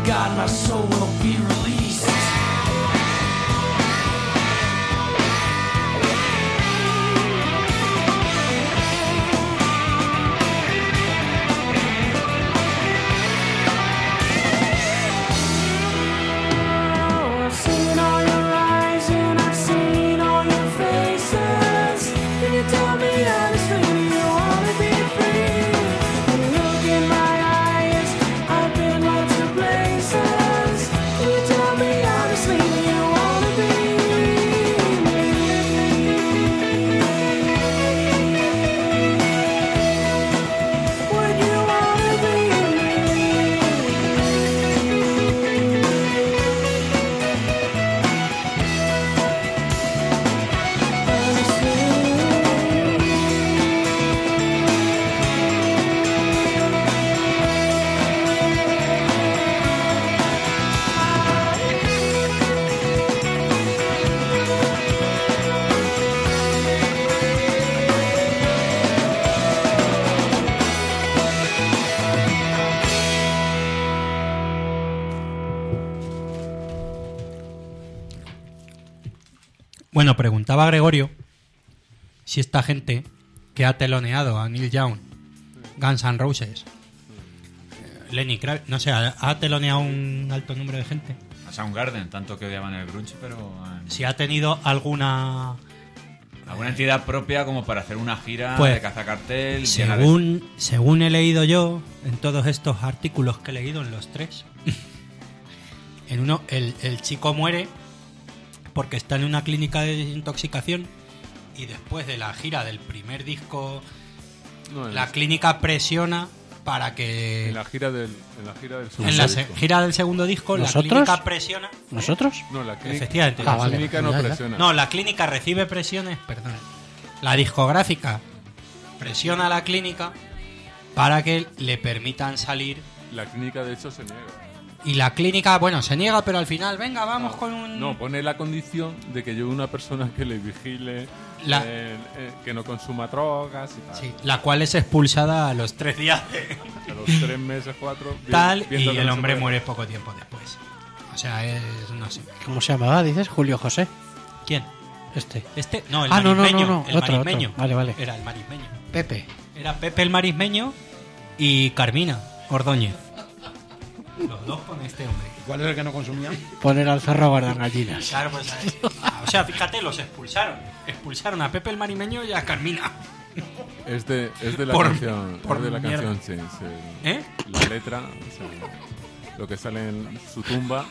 God, my soul will be released. I've seen all your eyes and I've seen all your faces. Can you tell me honestly, do you wanna be free? When you look in my eyes, I've been lots of places. Can you tell me honestly, do you wanna be me? Would you wanna be me? Bueno, preguntaba Gregorio si esta gente que ha teloneado a Neil Young, Guns N' Roses, eh, Lenny Kravitz, no sé, ha, ha teloneado un alto número de gente. A Soundgarden, tanto que odiaban el grunge, pero eh, Si ha tenido alguna... alguna entidad propia como para hacer una gira Pues, de cazacartel. llena de- Según, según he leído yo, en todos estos artículos que he leído, en los tres, en uno el, el chico muere porque está en una clínica de desintoxicación y después de la gira del primer disco, No, en, la clínica presiona para que... en la gira del, en la gira del En la segundo se- disco. gira del segundo disco, la ¿Nosotros? clínica presiona... ¿Nosotros? No, la clínica, Efectivamente. la Ah, vale. clínica no Ya, ya. presiona. No, la clínica recibe presiones, perdón. La discográfica presiona a la clínica para que le permitan salir. La clínica, de hecho, se niega. Y la clínica, bueno, se niega, pero al final, venga, vamos con un... No, pone la condición de que lleve una persona que le vigile, La- eh, eh, que no consuma drogas y tal. Sí, la cual es expulsada a los tres días de A los tres meses, cuatro, vi- tal, viendo y que el no se hombre puede. muere poco tiempo después. O sea, es... no sé. ¿Cómo se llamaba? Dices Julio José. ¿Quién? Este. Este, no, el Ah, no, no, marismeño. no, no, el otro, marismeño. otro. Vale, vale. Era el marismeño. Pepe. Era Pepe el marismeño y Carmina Ordóñez. Los dos con este hombre. ¿Cuál es el que no consumía? Poner al zorro a guardar gallinas. Claro, pues, ¿sabes? O sea, fíjate, los expulsaron. Expulsaron a Pepe el marimeño y a Carmina. Es de, es de la Por- canción, por es de la mierda. canción, sí, sí. ¿Eh? La letra, o sea, lo que sale en su tumba,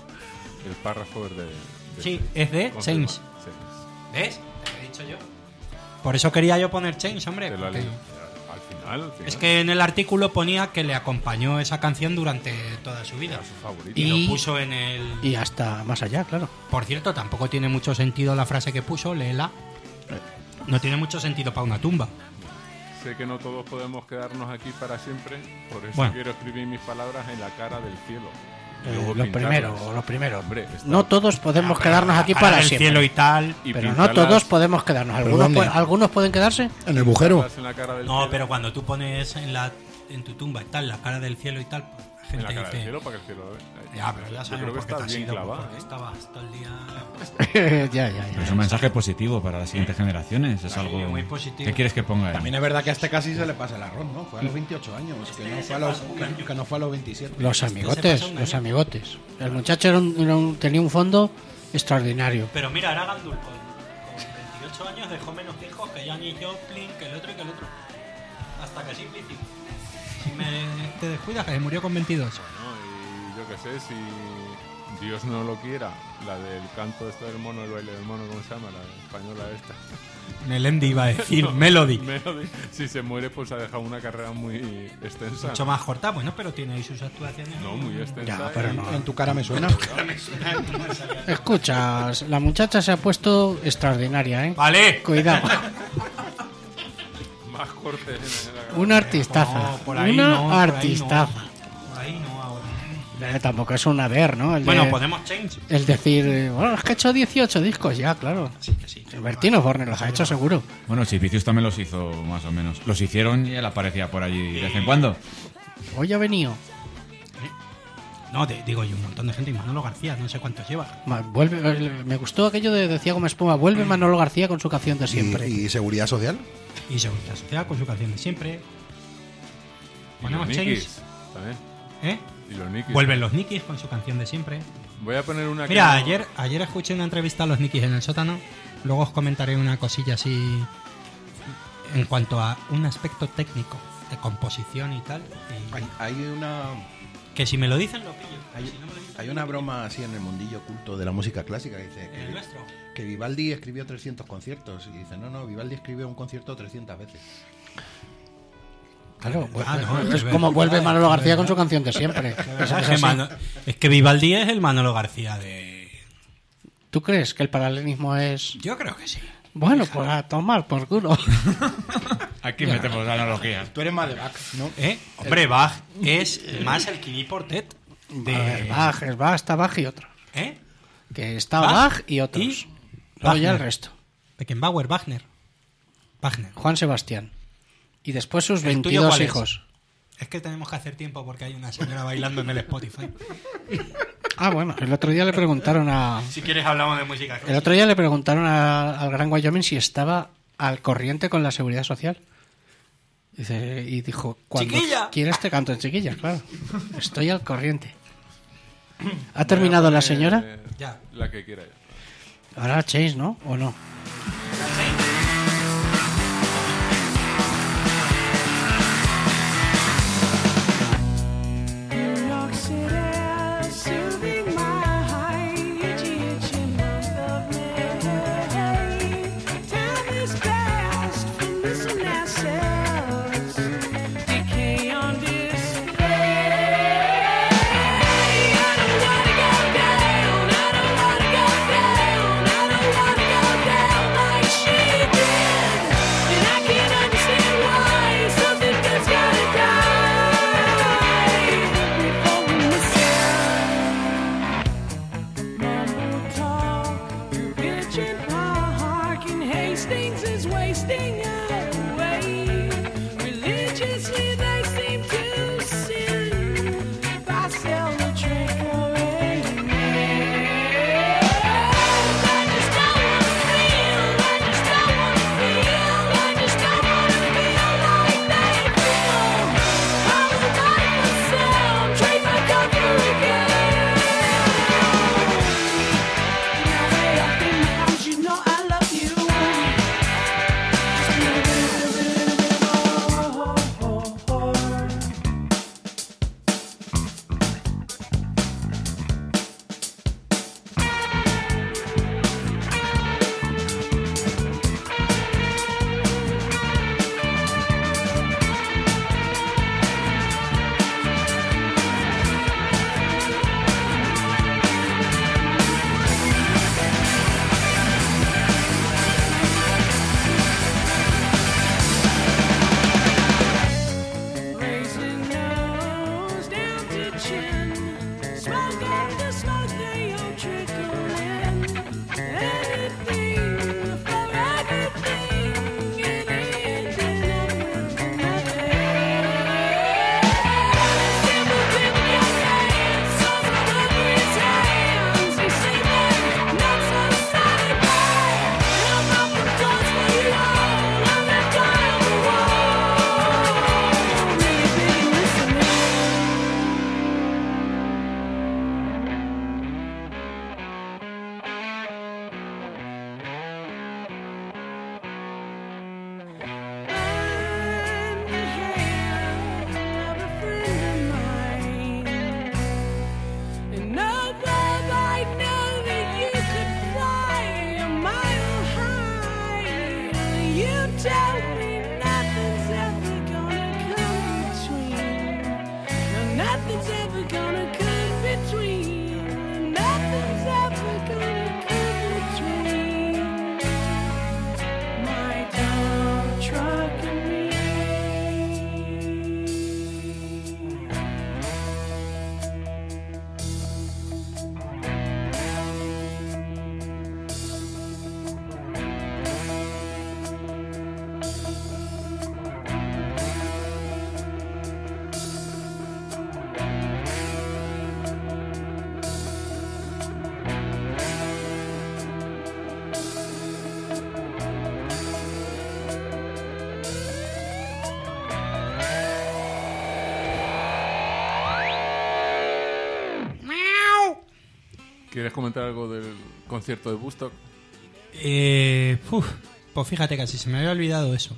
el párrafo es de... de Sí, es de confirma, James. sí. ¿Ves? Te lo he dicho yo. Por eso quería yo poner Change, hombre. Te lo ha porque- leído. Al final, al final. Es que en el artículo ponía que le acompañó esa canción durante toda su vida. Era su favorito. Y, Y- lo puso en el... Y hasta más allá, claro. Por cierto, tampoco tiene mucho sentido la frase que puso, léela. No tiene mucho sentido para una tumba. Sé que no todos podemos quedarnos aquí para siempre, por eso Bueno. quiero escribir mis palabras en la cara del cielo. Y Eh, luego lo pintarlas. primero, lo primero. Hombre, está- No todos podemos quedarnos aquí Cara para del siempre. cielo y tal. y Pero no pintarlas- todos podemos quedarnos. ¿Algunos, dónde? pu- ¿Algunos pueden quedarse? En el bujero. pintarlas en la cara del No, cielo. pero cuando tú pones en la en tu tumba y tal, la cara del cielo y tal, pues la En gente la cara del dice... cielo para que el cielo lo vea. Ya, pero ya Yo sabemos creo que por qué te está has bien ido, clavada, porque ¿eh? estabas todo el día... ya, ya, ya. Pero es un mensaje positivo para las siguientes generaciones. Es algo. muy positivo. ¿Qué quieres que ponga ahí? También es verdad que a este casi se le pasa el arroz, ¿no? Fue a los veintiocho años, que no fue a los, que, que no fue a los veintisiete. Los se amigotes, pasó un los año. amigotes. El muchacho era un- era un- tenía un fondo extraordinario. Pero mira, era Gandul con, con veintiocho años dejó menos hijos que Janis Joplin, que el otro y que el otro. Hasta que Simplicity. Si me te descuidas, que se murió con veintidós. ¿no? Y yo qué sé, si Dios no lo quiera, la del canto este del mono, el baile del mono, ¿cómo se llama? La española esta. Melendi iba a decir, Melody. Melody. Si se muere, pues ha dejado una carrera muy extensa. Mucho más corta, bueno, pero tiene ahí sus actuaciones. No, muy extensa. Ya, pero y- no. En tu cara me suena. Escucha, la muchacha se ha puesto extraordinaria, ¿eh? Vale. Cuidado. Más cortes en la Una artistaza. No, por ahí Una no, por ahí artistaza. no. Por ahí no ahora. Eh, tampoco es una ver, ¿no? El, Bueno, de- podemos change. el decir, eh, bueno, es que he hecho dieciocho discos, ya, claro. Sí, que sí. El Bertino Borne los ha hecho seguro. Bueno, Chipicius también los hizo más o menos. Los hicieron y él aparecía por allí de vez en cuando. Hoy ha venido. No, de- digo, y un montón de gente. Y Manolo García, no sé cuántos lleva. Ma- Vuelve, eh, me gustó aquello de decía como espuma, vuelve Manolo García con su canción de siempre. ¿Y, y seguridad social? Y Seguridad Social con su canción de siempre. Y los Ponemos Chains. Nikis también. ¿Eh? Y los Nikis. Vuelven los Nikis con su canción de siempre. Voy a poner una que Mira, no- ayer, ayer escuché una entrevista a los Nikis en el sótano. Luego os comentaré una cosilla así en cuanto a un aspecto técnico de composición y tal. y Hay, hay una que si me lo dicen, lo pillo. hay, Si no me lo dicen, hay una broma así en el mundillo oculto de la música clásica que dice ¿en el que, nuestro? que Vivaldi escribió trescientos conciertos y dice, no, no, Vivaldi escribió un concierto trescientas veces. Claro, Ah, no, es es como verdad, vuelve es Manolo García con verdad. su canción de siempre. Es- es Es que, así. Mano- es que Vivaldi es el Manolo García de... ¿Tú crees que el paralelismo es...? Yo creo que sí. Bueno, pues a tomar por culo. Aquí metemos analogías. Tú eres más de Bach, ¿no? ¿Eh? Hombre, Bach es más el Quini Portet de... A ver, Bach, es Bach, está Bach y otros. ¿Eh? Que está Bach Bach, y otros. y Luego ya el Wagner. resto. Beckenbauer, Wagner. Wagner. Juan Sebastián. Y después sus ¿El tuyo veintidós cuál es? hijos. Es que tenemos que hacer tiempo porque hay una señora bailando en el Spotify. Ah, bueno, el otro día le preguntaron a... Si quieres hablamos de música. El otro día le preguntaron a- al Gran Wyoming si estaba al corriente con la seguridad social. Dice, y dijo, cuando ¡Chiquilla! quieres te canto en chiquillas, claro. Estoy al corriente. ¿Ha terminado la señora? Eh, Ya. La que quiera ya. Ahora Chase, ¿no? ¿O no? New York City, soothing my itchy, itchy month of May. Time is fast for missing ourselves. Decay on display. I don't wanna go down. I don't wanna go down. I don't wanna go down like she did. And I can't understand why something that's gotta die before we miss it. Mumble talk, Pigeon Park, and Hastings is wasting away. Religiously they seem to sin by selling trickery. I just don't wanna feel, I just don't wanna feel, I just don't wanna feel like they feel. All the night was sound, trade my comfort again. Now way up in my arms, you know I love you. Just a little bit, little bit, little bit more. Raising nose down to chin, smoke after smoke, they all trickle in. Anything for everything, and ending up with nothing. Simple in your hands, souls all over his hands. You see them, not so satisfied. I'm open doors for you all, I'm left eye on the wall. Maybe listening. And the hand of a friend of mine. And no love, I know that you could fly a mile high. You tell me nothing's ever gonna come between. No, nothing's ever gonna come between. Nothing's ever gonna come between. My dumb truck and me. ¿Quieres comentar algo del concierto de Woodstock? Eh, uf, pues fíjate, casi se me había olvidado eso.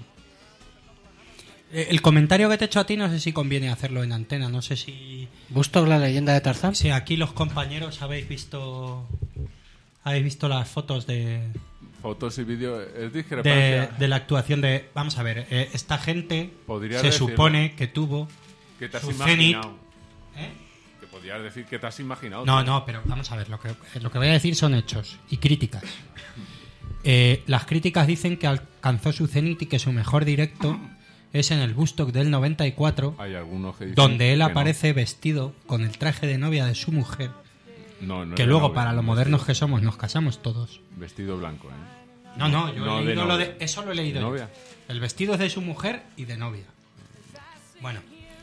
Eh, El comentario que te he hecho a ti no sé si conviene hacerlo en antena, no sé si... ¿Woodstock, la leyenda de Tarzán? Si aquí los compañeros habéis visto... Habéis visto las fotos de... Fotos y vídeos, es de, discrepancia. de la actuación de... Vamos a ver, eh, esta gente Podría se decirlo. supone que tuvo ¿Qué te has su cenit... imaginado? ¿Eh? Que podrías decir que te has imaginado. No, tío. no, pero vamos a ver, lo que, lo que voy a decir son hechos y críticas. Eh, las críticas dicen que alcanzó su cenit y que su mejor directo es en el Woodstock del noventa y cuatro, Hay algunos que dicen donde él que aparece vestido con el traje de novia de su mujer, No, no que es de luego novia, para lo vestido- modernos que somos nos casamos todos. Vestido blanco, ¿eh? No, no, yo No, he de leído lo novia. de... Eso lo he leído ¿De yo. novia? El vestido es de su mujer y de novia. Bueno.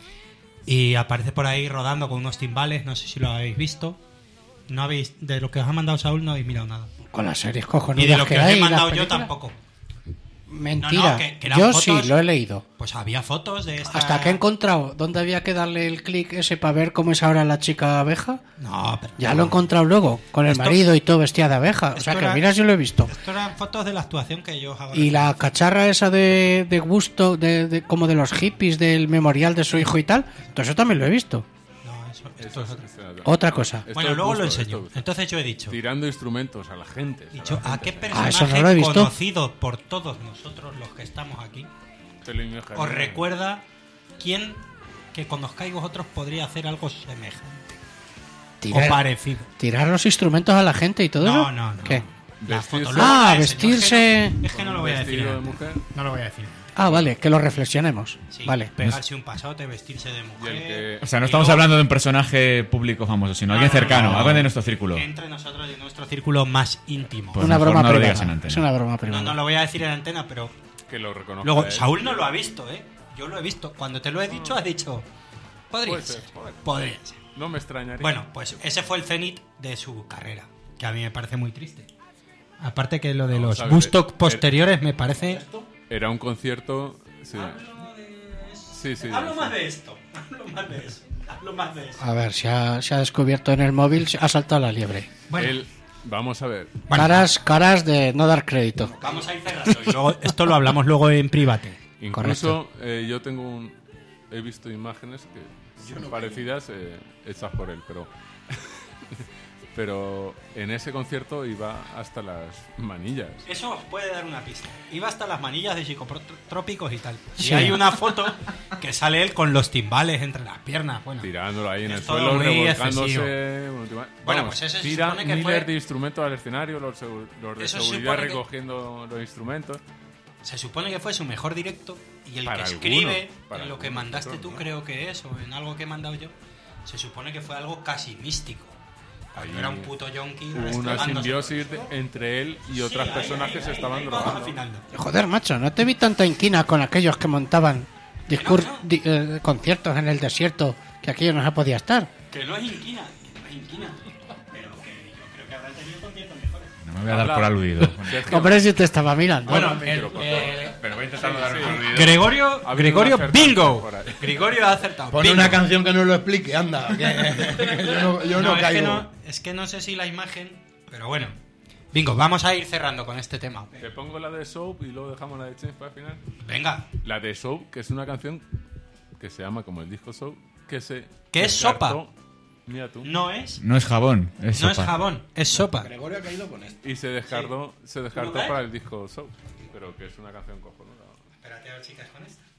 Y aparece por ahí rodando con unos timbales, no sé si lo habéis visto. No habéis... De lo que os ha mandado Saúl no habéis mirado nada. Con las series Y cojonudas de lo que que os hay he y las mandado yo películas. tampoco. Mentira. No, no, que- que eran Yo fotos- sí, lo he leído. Pues había fotos de esta... Hasta que he encontrado dónde había que darle el clic ese para ver cómo es ahora la chica abeja. No, pero... Ya lo he encontrado luego, con el Esto- marido y todo vestida de abeja. O esto sea que era- mira si lo he visto. Esto eran fotos de la actuación que yo os hago. Y la cacharra esa de, de gusto, de, de- como de los hippies del memorial de su hijo y tal, todo eso también lo he visto. No, eso, esto Eso es es- otra. es- Otra cosa. esto Bueno, es luego lo gusto, enseño. esto es- Entonces yo he dicho... Tirando instrumentos a la gente. he dicho, la ¿a qué gente. Ah, eso personaje no lo he visto. conocido por todos nosotros los que estamos aquí Te lo imaginas. os recuerda quién que conozcáis vosotros podría hacer algo semejante o Tirar, parecido? tirar los instrumentos a la gente y todo No, eso. no, no. ¿Qué? Las Vestirse- fotos. Luego Ah, la enseño. vestirse- Es que no, es que no lo voy a decir. Vestido de en antena. mujer. No lo voy a decir. Ah, vale, que lo reflexionemos. Sí, Vale. pegarse un pasote, vestirse de Y el mujer. que... O sea, no Y estamos luego- hablando de un personaje público famoso, sino No, alguien no, no, cercano, no. alguien de nuestro círculo. Entre nosotros y nuestro círculo más íntimo. Pues una mejor broma no lo privada. digas en antena. Es una broma no, privada. no lo voy a decir en antena, pero que lo reconozca. luego él. Saúl no lo ha visto, ¿eh? Yo lo he visto. Cuando te lo he dicho, has dicho. Podría Puede ser. ser, joder. Podría ser. No me extrañaría. Bueno, pues ese fue el cenit de su carrera, que a mí me parece muy triste. Aparte que lo de No, los ¿sabes? Woodstock Eh, posteriores me parece... Era un concierto... Sí, sí, sí. Hablo sí. más de esto. Hablo más de eso. Hablo más de eso. A ver, se ha, se ha descubierto en el móvil, se ha saltado la liebre. Bueno, Él- Vamos a ver. bueno, Caras, caras de no dar crédito. vamos a ir cerrando. Y luego, esto lo hablamos luego en private. Incluso eh, yo tengo un... He visto imágenes que son parecidas eh, hechas por él, pero... pero en ese concierto iba hasta las manillas. Eso os puede dar una pista. Iba hasta las manillas de psicotrópicos y tal. Sí. Y hay una foto que sale él con los timbales entre las piernas. Bueno, Tirándolo ahí en el Es todo suelo, muy revolcándose. Bueno, Bueno, pues ese se tira supone que miles fue- de instrumentos al escenario, los, segu- los de Eso se seguridad supone que- recogiendo los instrumentos. se supone que fue su mejor directo y el Para que algunos, escribe para en lo que algunos, mandaste otros tú no. creo que es o en algo que he mandado yo, se supone que fue algo casi místico. Cuando Ahí era un puto yonki Hubo una restregándose simbiosis por el de- suelo. entre él y Sí, otras ahí, personas ahí, que se ahí, estaban ahí vamos drogando. afinando. Joder, macho, no te vi tanta inquina con aquellos que montaban discur- No, no. di- eh, conciertos en el desierto, que aquello no se podía estar. Que no es inquina, que no es inquina. Pero que yo creo que habrán tenido conciertos mejores. No me voy a dar Habla. por aludido. Sergio, Hombre, si te estaba mirando. Bueno, me el- quiero cortar. eh, Pero voy a intentar no darme por aludido. Gregorio, Ha habido Gregorio, una acertante bingo. por ahí. Gregorio ha acertado. Pon bingo. una canción que no lo explique, anda. que yo no, yo no No, es, que caigo. no, es que no sé si la imagen, pero bueno. Bingo, vamos a ir cerrando con este tema. Te pongo la de Soap y luego dejamos la de Chains para el final. Venga, La de Soap, que es una canción que se llama como el disco Soap, que se... ¿Qué es descartó- sopa? Mira tú. no es, No es jabón, es no es sopa. jabón, es sopa. Gregorio ha caído con esto. Y se descartó, se descartó ¿Cómo cae? para el disco Soap, pero que es una canción cojonuda. Espérate a ver, chicas, con esta.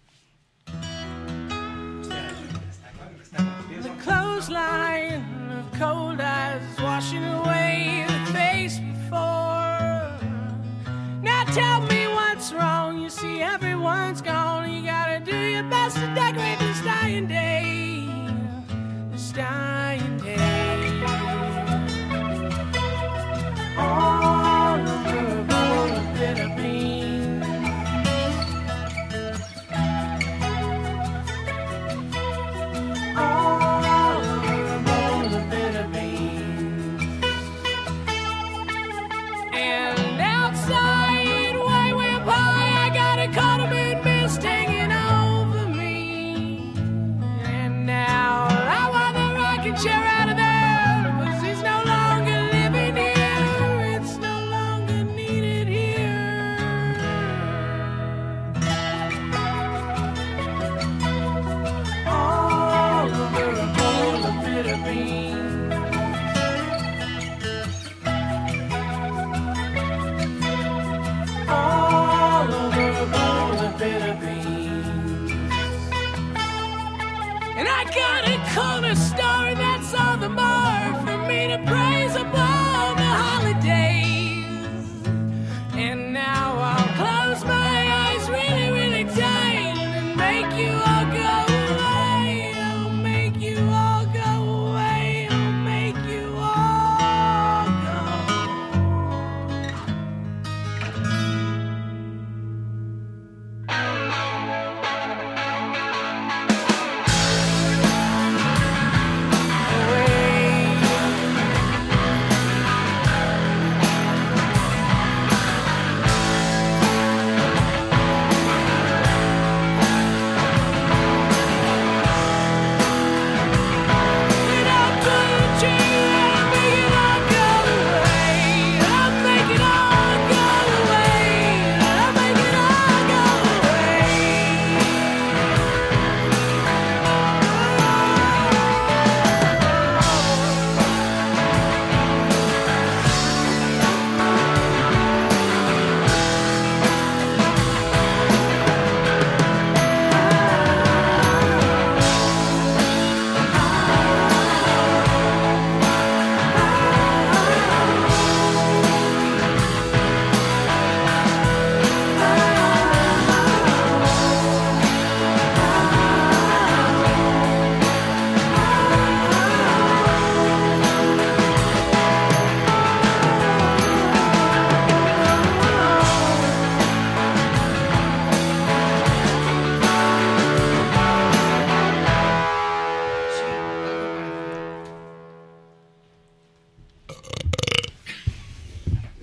The clothesline of cold eyes washing away the face before. Now tell me what's wrong. You see, everyone's gone. You gotta do your best to decorate this dying day. This dying day. All over a bowl of bitter beans. All over a bowl of bitter beans. And outside, way, way up high, I got a cardamom mist hanging over me. And now I want the rocking chair out of there, 'cause he's no longer living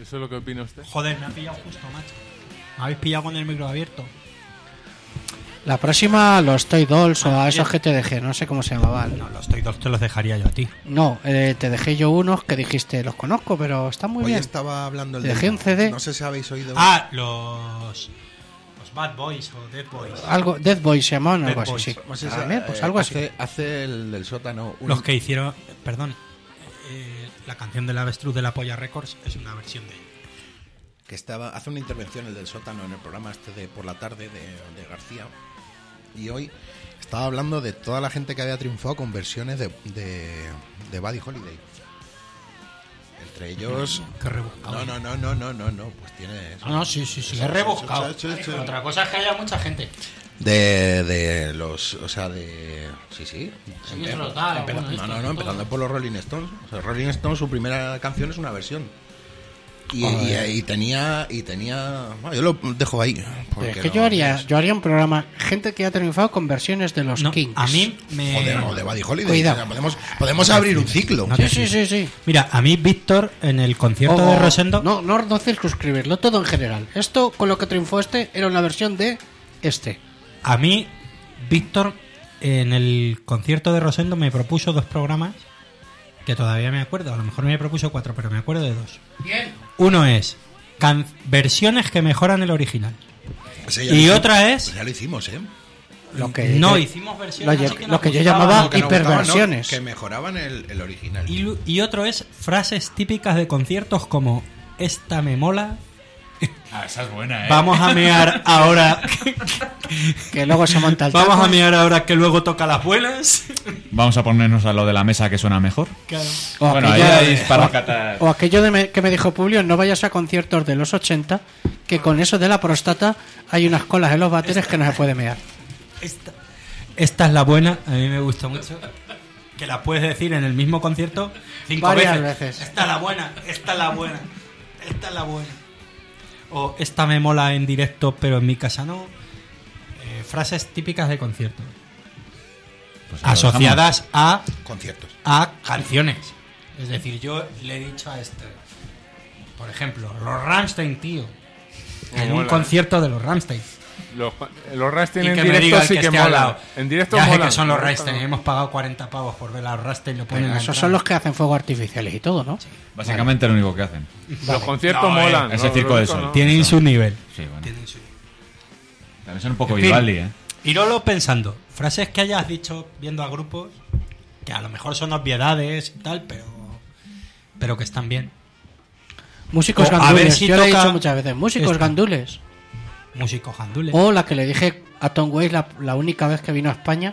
¿Eso es lo que opina usted? Joder, me ha pillado justo, macho. Me habéis pillado con el micro abierto. La próxima, los Toy Dolls o a esos que te dejé, no sé cómo se llamaban. No, los Toy Dolls te los dejaría yo a ti. No, eh, te dejé yo unos que dijiste, los conozco, pero están muy Hoy bien. estaba hablando el Te dejé un C D. No sé si habéis oído. Ah, los... Los Bad Boys o Dead Boys. Algo, Dead Boys se llamaban, Dead algo así, Boys. sí. No sé si- Ah, bien, pues eh, algo así. hace, hace el del sótano. un- Los que hicieron... Perdón. eh, la canción del Avestruz de la Polla Records es una versión de ellos. que estaba hace una intervención el del sótano en el programa este de por la tarde de, de García, y hoy estaba hablando de toda la gente que había triunfado con versiones de de, de Buddy Holiday, entre ellos. Qué rebuscado. No, no, no, no, no, no, no, pues tiene No, no, sí, sí, sí. Es rebuscado. Sí, sí, sí. Otra cosa es que haya mucha gente. de, de los, o sea, de sí, sí. Sí, Empe- eso lo da, empezando- bueno, esto, no, no, no, todo. empezando por los Rolling Stones. O sea, Rolling Stones, su primera canción es una versión. Y, y, y tenía y tenía bueno, yo lo dejo ahí porque Es que no- yo haría, es- yo haría un programa, gente que ha triunfado con versiones de los No, Kings. a mí me... Joder, o de Buddy Holiday. Cuidado. O sea, podemos podemos abrir un ciclo. No Sí, te sí, fíes. sí, sí. Mira, a mí Víctor en el concierto O- de Rosendo... No, no, no circunscribirlo, todo en general. Esto con lo que triunfó este era una versión de este. A mí, Víctor, en el concierto de Rosendo me propuso dos programas que todavía me acuerdo. A lo mejor me propuso cuatro, pero me acuerdo de dos. Bien. Uno es can- versiones que mejoran el original. Ese ya Y lo hicimos- otra es- ya lo hicimos, ¿eh? Lo que, no, que- hicimos lo, versiones lle- así que lo nos que yo gustaban. llamaba No, que nos gustaban, no, hiperversiones. que mejoraban el, el original. Y, lu- y otro es frases típicas de conciertos como esta me mola, Ah, esa es buena, ¿eh? vamos a mear ahora, Que luego se monta el vamos taco. a mear ahora que luego toca las buenas. Vamos a ponernos a lo de la mesa que suena mejor. O Bueno, aquello, ahí hay para o- catar. o aquello de me- que me dijo Publio, no vayas a conciertos de los ochenta, que con eso de la próstata hay unas colas en los váteres que no se puede mear. Esta, esta es la buena, a mí me gusta mucho. Que la puedes decir en el mismo concierto cinco Varias veces. veces. Esta es la buena, esta es la buena, esta es la buena. O esta me mola en directo, pero en mi casa no. Eh, frases típicas de concierto. Pues ahí lo Asociadas a, Conciertos. a canciones. Es decir, yo le he dicho a este, por ejemplo, los Rammstein, tío. En un mola. concierto de los Rammstein. Los, los Rammstein Y en que me directo diga el sí que que esté al molan. lado. En directo Ya sé molan. que son los En directo Rammstein. no. Hemos pagado cuarenta pavos por ver a los Rammstein. Lo ponen en la Esos entrada. son los que hacen fuegos artificiales y todo, ¿no? Básicamente lo único que hacen. Los conciertos No, eh, molan. ese no, circo lo del único sol. no. Tienen su nivel. Sí, bueno. Tienen su... También son un poco En fin. Vivaldi, ¿eh? Irolo pensando. Frases que hayas dicho viendo a grupos que a lo mejor son obviedades y tal, pero pero que están bien. Músicos O a gandules, ver si yo le he toca dicho muchas veces, músicos esta. gandules. Músicos gandules. O la que le dije a Tom Waits la, la única vez que vino a España,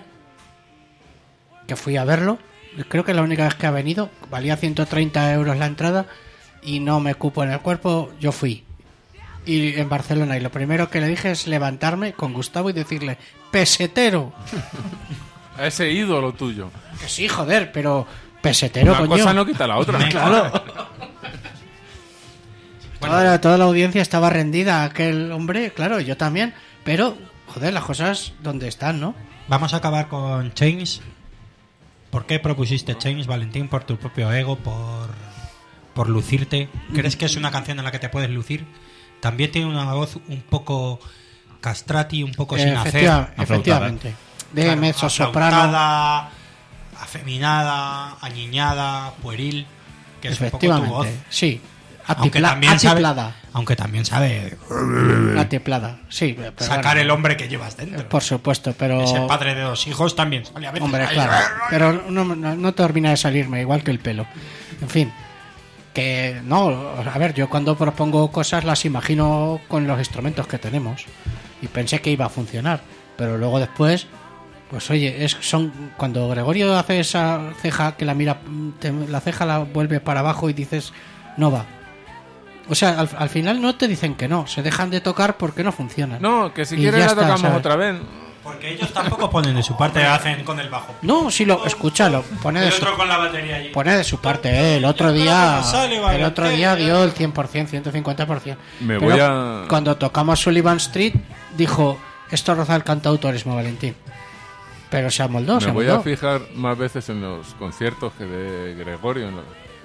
que fui a verlo, creo que es la única vez que ha venido, valía ciento treinta euros la entrada y no me cupo en el cuerpo, yo fui. Y en Barcelona, y lo primero que le dije es levantarme con Gustavo y decirle, pesetero. A ese ídolo tuyo. Que sí, joder, pero pesetero, Una coño. cosa no quita la otra. Claro. Toda, la- toda la audiencia estaba rendida a aquel hombre, claro, yo también, pero, joder, las cosas donde están, ¿no? Vamos a acabar con Chains. ¿Por qué propusiste Chains, Valentín? ¿Por tu propio ego? ¿Por, por lucirte? ¿Crees que es una canción en la que te puedes lucir? También tiene una voz un poco castrati, un poco sin hacer. Efectiva- aflautada. efectivamente. De Claro, mezzo soprano. aflautada, afeminada, añiñada, pueril, que es un poco tu voz. Efectivamente, sí. Aunque Atipla- también, sabe, atiplada. aunque también sabe Atiplada, sí. pero sacar bueno, el hombre que llevas dentro. Por supuesto, pero... Ese padre de dos hijos también sale a veces. Hombre, Ay, claro. Pero no, no, no termina de salirme, igual que el pelo. En fin. Que no, a ver, yo cuando propongo cosas las imagino con los instrumentos que tenemos. Y pensé que iba a funcionar. Pero luego después, pues oye, es son cuando Gregorio hace esa ceja que la mira, te- la ceja la vuelve para abajo y dices, no va. O sea, al, al final no te dicen que no, se dejan de tocar porque no funcionan. No, que si Y quieres ya la está, tocamos ¿sabes? otra vez. Porque ellos tampoco ponen de su parte, hacen con el bajo. No, si lo, escúchalo, pone de El su otro con la batería allí. Pone de su parte, ¿eh? El otro día Sale, vale, el otro ok. día dio el cien por ciento, ciento cincuenta por ciento. Me Pero voy a- cuando tocamos Sullivan Street dijo, esto roza el cantautorismo, Valentín. Pero se amoldó, se Me voy a amoldó. fijar más veces en los conciertos que de Gregorio, en, lo-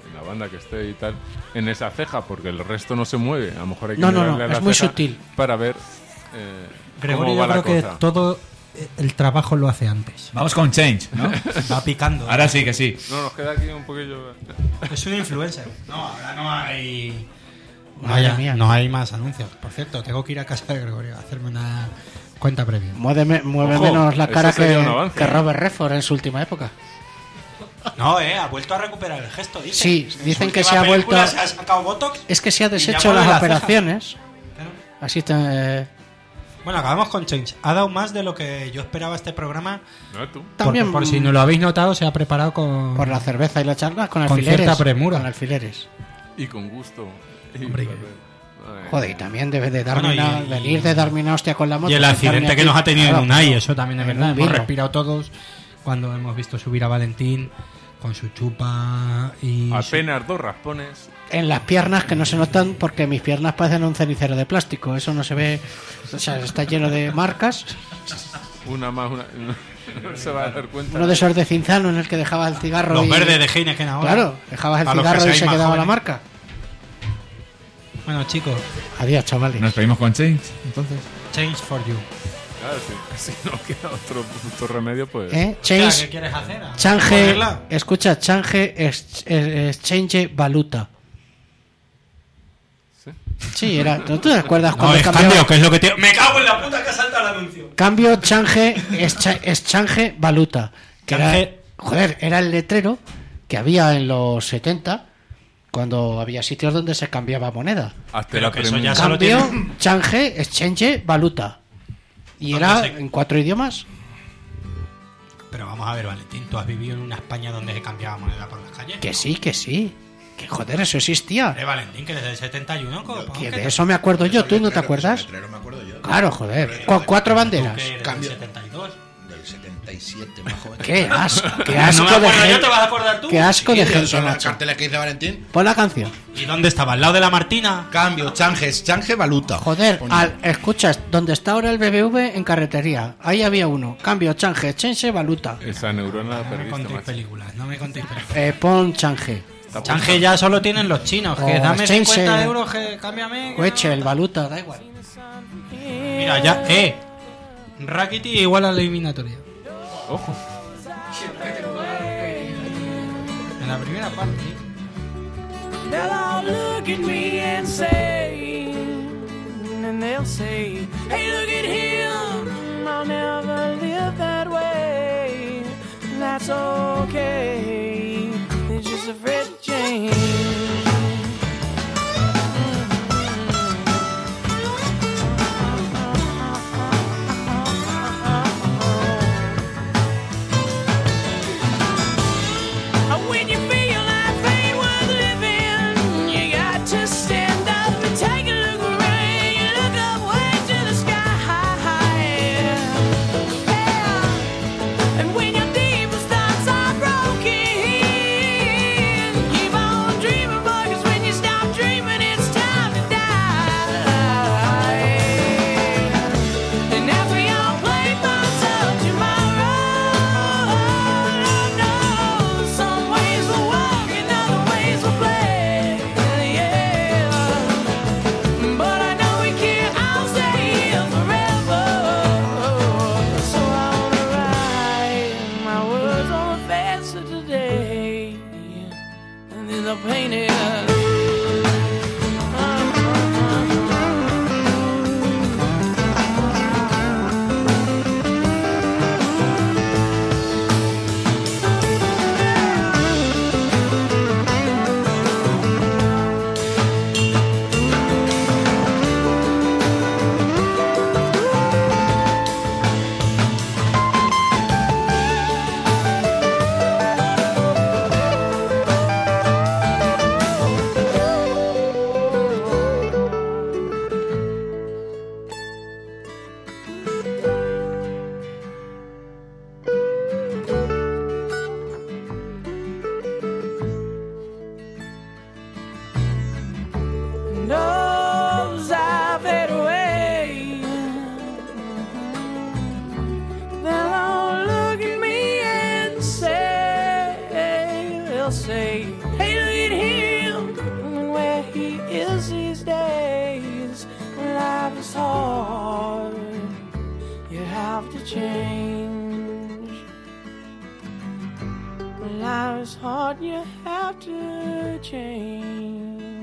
la banda que esté y tal, en esa ceja, porque el resto no se mueve. A lo mejor hay que No, no, no, mirarle a la es muy ceja sutil. para ver eh, Gregorio, cómo va yo la creo que cosa. todo el trabajo lo hace antes. Vamos con Change, ¿no? Va picando. Ahora sí que sí. No, nos queda aquí un poquillo... Es un influencer. No, ahora no hay. No Madre hay, mía. no hay más anuncios. Por cierto, tengo que ir a casa de Gregorio a hacerme una cuenta previa. Mueve, mueve Ojo, menos la eso cara sería que, un avance. que Robert Redford en su última época. No, eh, ha vuelto a recuperar el gesto. Dice. Sí, En su dicen que última se ha película vuelto- Se ha sacado botox. Es que se ha Y ya deshecho mueve las la ceja. operaciones. Claro. Así te, Bueno, acabamos con Change. Ha dado más de lo que yo esperaba este programa. ¿No tú? también Porque, por si no lo habéis notado, se ha preparado con. por la cerveza y la charla con Con alfileres. cierta premura. Con alfileres. Y con gusto. Y Hombre, placer. Ay, Joder, y también debe de darme Bueno, y- una, venir de darme una hostia con la moto. Y el sentarme accidente que aquí. nos ha tenido Claro, en Unai, eso también es en verdad. un Hemos vino. respirado todos cuando hemos visto subir a Valentín con su chupa y. su- Apenas dos raspones. En las piernas que no se notan porque mis piernas parecen un cenicero de plástico. Eso no se ve. O sea, está lleno de marcas. Una más, una... No se va a dar cuenta. Uno de esos de Cinzano en el que dejaba el cigarro. Los y- verdes de Heineken ahora. Claro, dejabas el Para los que cigarro y seáis se más quedaba la jóvenes. marca. Bueno, chicos, Adiós, chavales. Nos despedimos con Change, entonces. Change for you. Claro, si, si no queda otro, otro remedio, pues... ¿Eh? O sea, ¿qué Change. quieres hacer? Change. ¿Ponerla? Escucha, Change ex- eh, Exchange Valuta. ¿Sí? Sí, era. ¿No te acuerdas No, cuando es cambiaba- cambio, que es lo que te... Me cago en la puta que ha saltado el anuncio. Cambio Change Excha- Exchange Valuta. Que era, Change- joder, era el letrero que había en los setenta cuando había sitios donde se cambiaba moneda. Hazte Pero la que eso pregunta. ya solo Cambio tiene- Change Exchange Valuta. Y ¿Dónde era se- en cuatro idiomas. Pero vamos a ver, Valentín, tú has vivido en una España donde se cambiaba moneda por las calles. Que sí, que sí. Que joder, eso existía. Eh, Valentín, que desde el setenta y uno... ¿cómo- Que qué de te- eso me acuerdo yo, ¿tú no te acuerdas? Letrero me acuerdo yo. Claro, joder. Con cuatro banderas. ¿Tú que eres del Cambio. setenta y dos? Del setenta y siete, más joven. Qué asco, qué No asco me de acuerdo yo, gente. ¿te vas a acordar tú? Qué asco de Sí, gente, son los macho. carteles que dice Valentín. Pon la canción. ¿Y dónde estaba? ¿Al lado de la Martina? Cambio, change, change, valuta. Joder, Ponía. al, escuchas, donde está ahora el B B V en carretería. Ahí había uno. Cambio, change, change, valuta. Esa neurona la No me perdiste, contéis macho. películas, no me contéis películas. Eh, pon change. Está Change ya solo tienen los chinos, que O dame exchange, cincuenta eh. euros, que cámbiame. que O eche no- el valuta, da igual. Mira, ya, eh. Rakiti igual a la eliminatoria. Ojo. En la primera parte. They'll all look at me and say, and they'll say, hey, look at him. I'll never live that way. That's okay. They're just afraid to change. When you feel life ain't worth living, you got to stand up and take a look around. You look up way to the sky. Yeah. And when your deepest thoughts are broken, keep on dreaming, boy, 'cause when you stop dreaming, it's time to die. And as we all play parts of tomorrow, Lord knows some ways will walk and other ways will play. Yeah. But I know we can't all stay here forever. So I wanna write my words on the face of today, and then I'll paint it. Knows I've fade away. They'll all look at me and say, they'll say, hey, look at he is these days. Life is hard, you have to change. Life is hard, you have to change.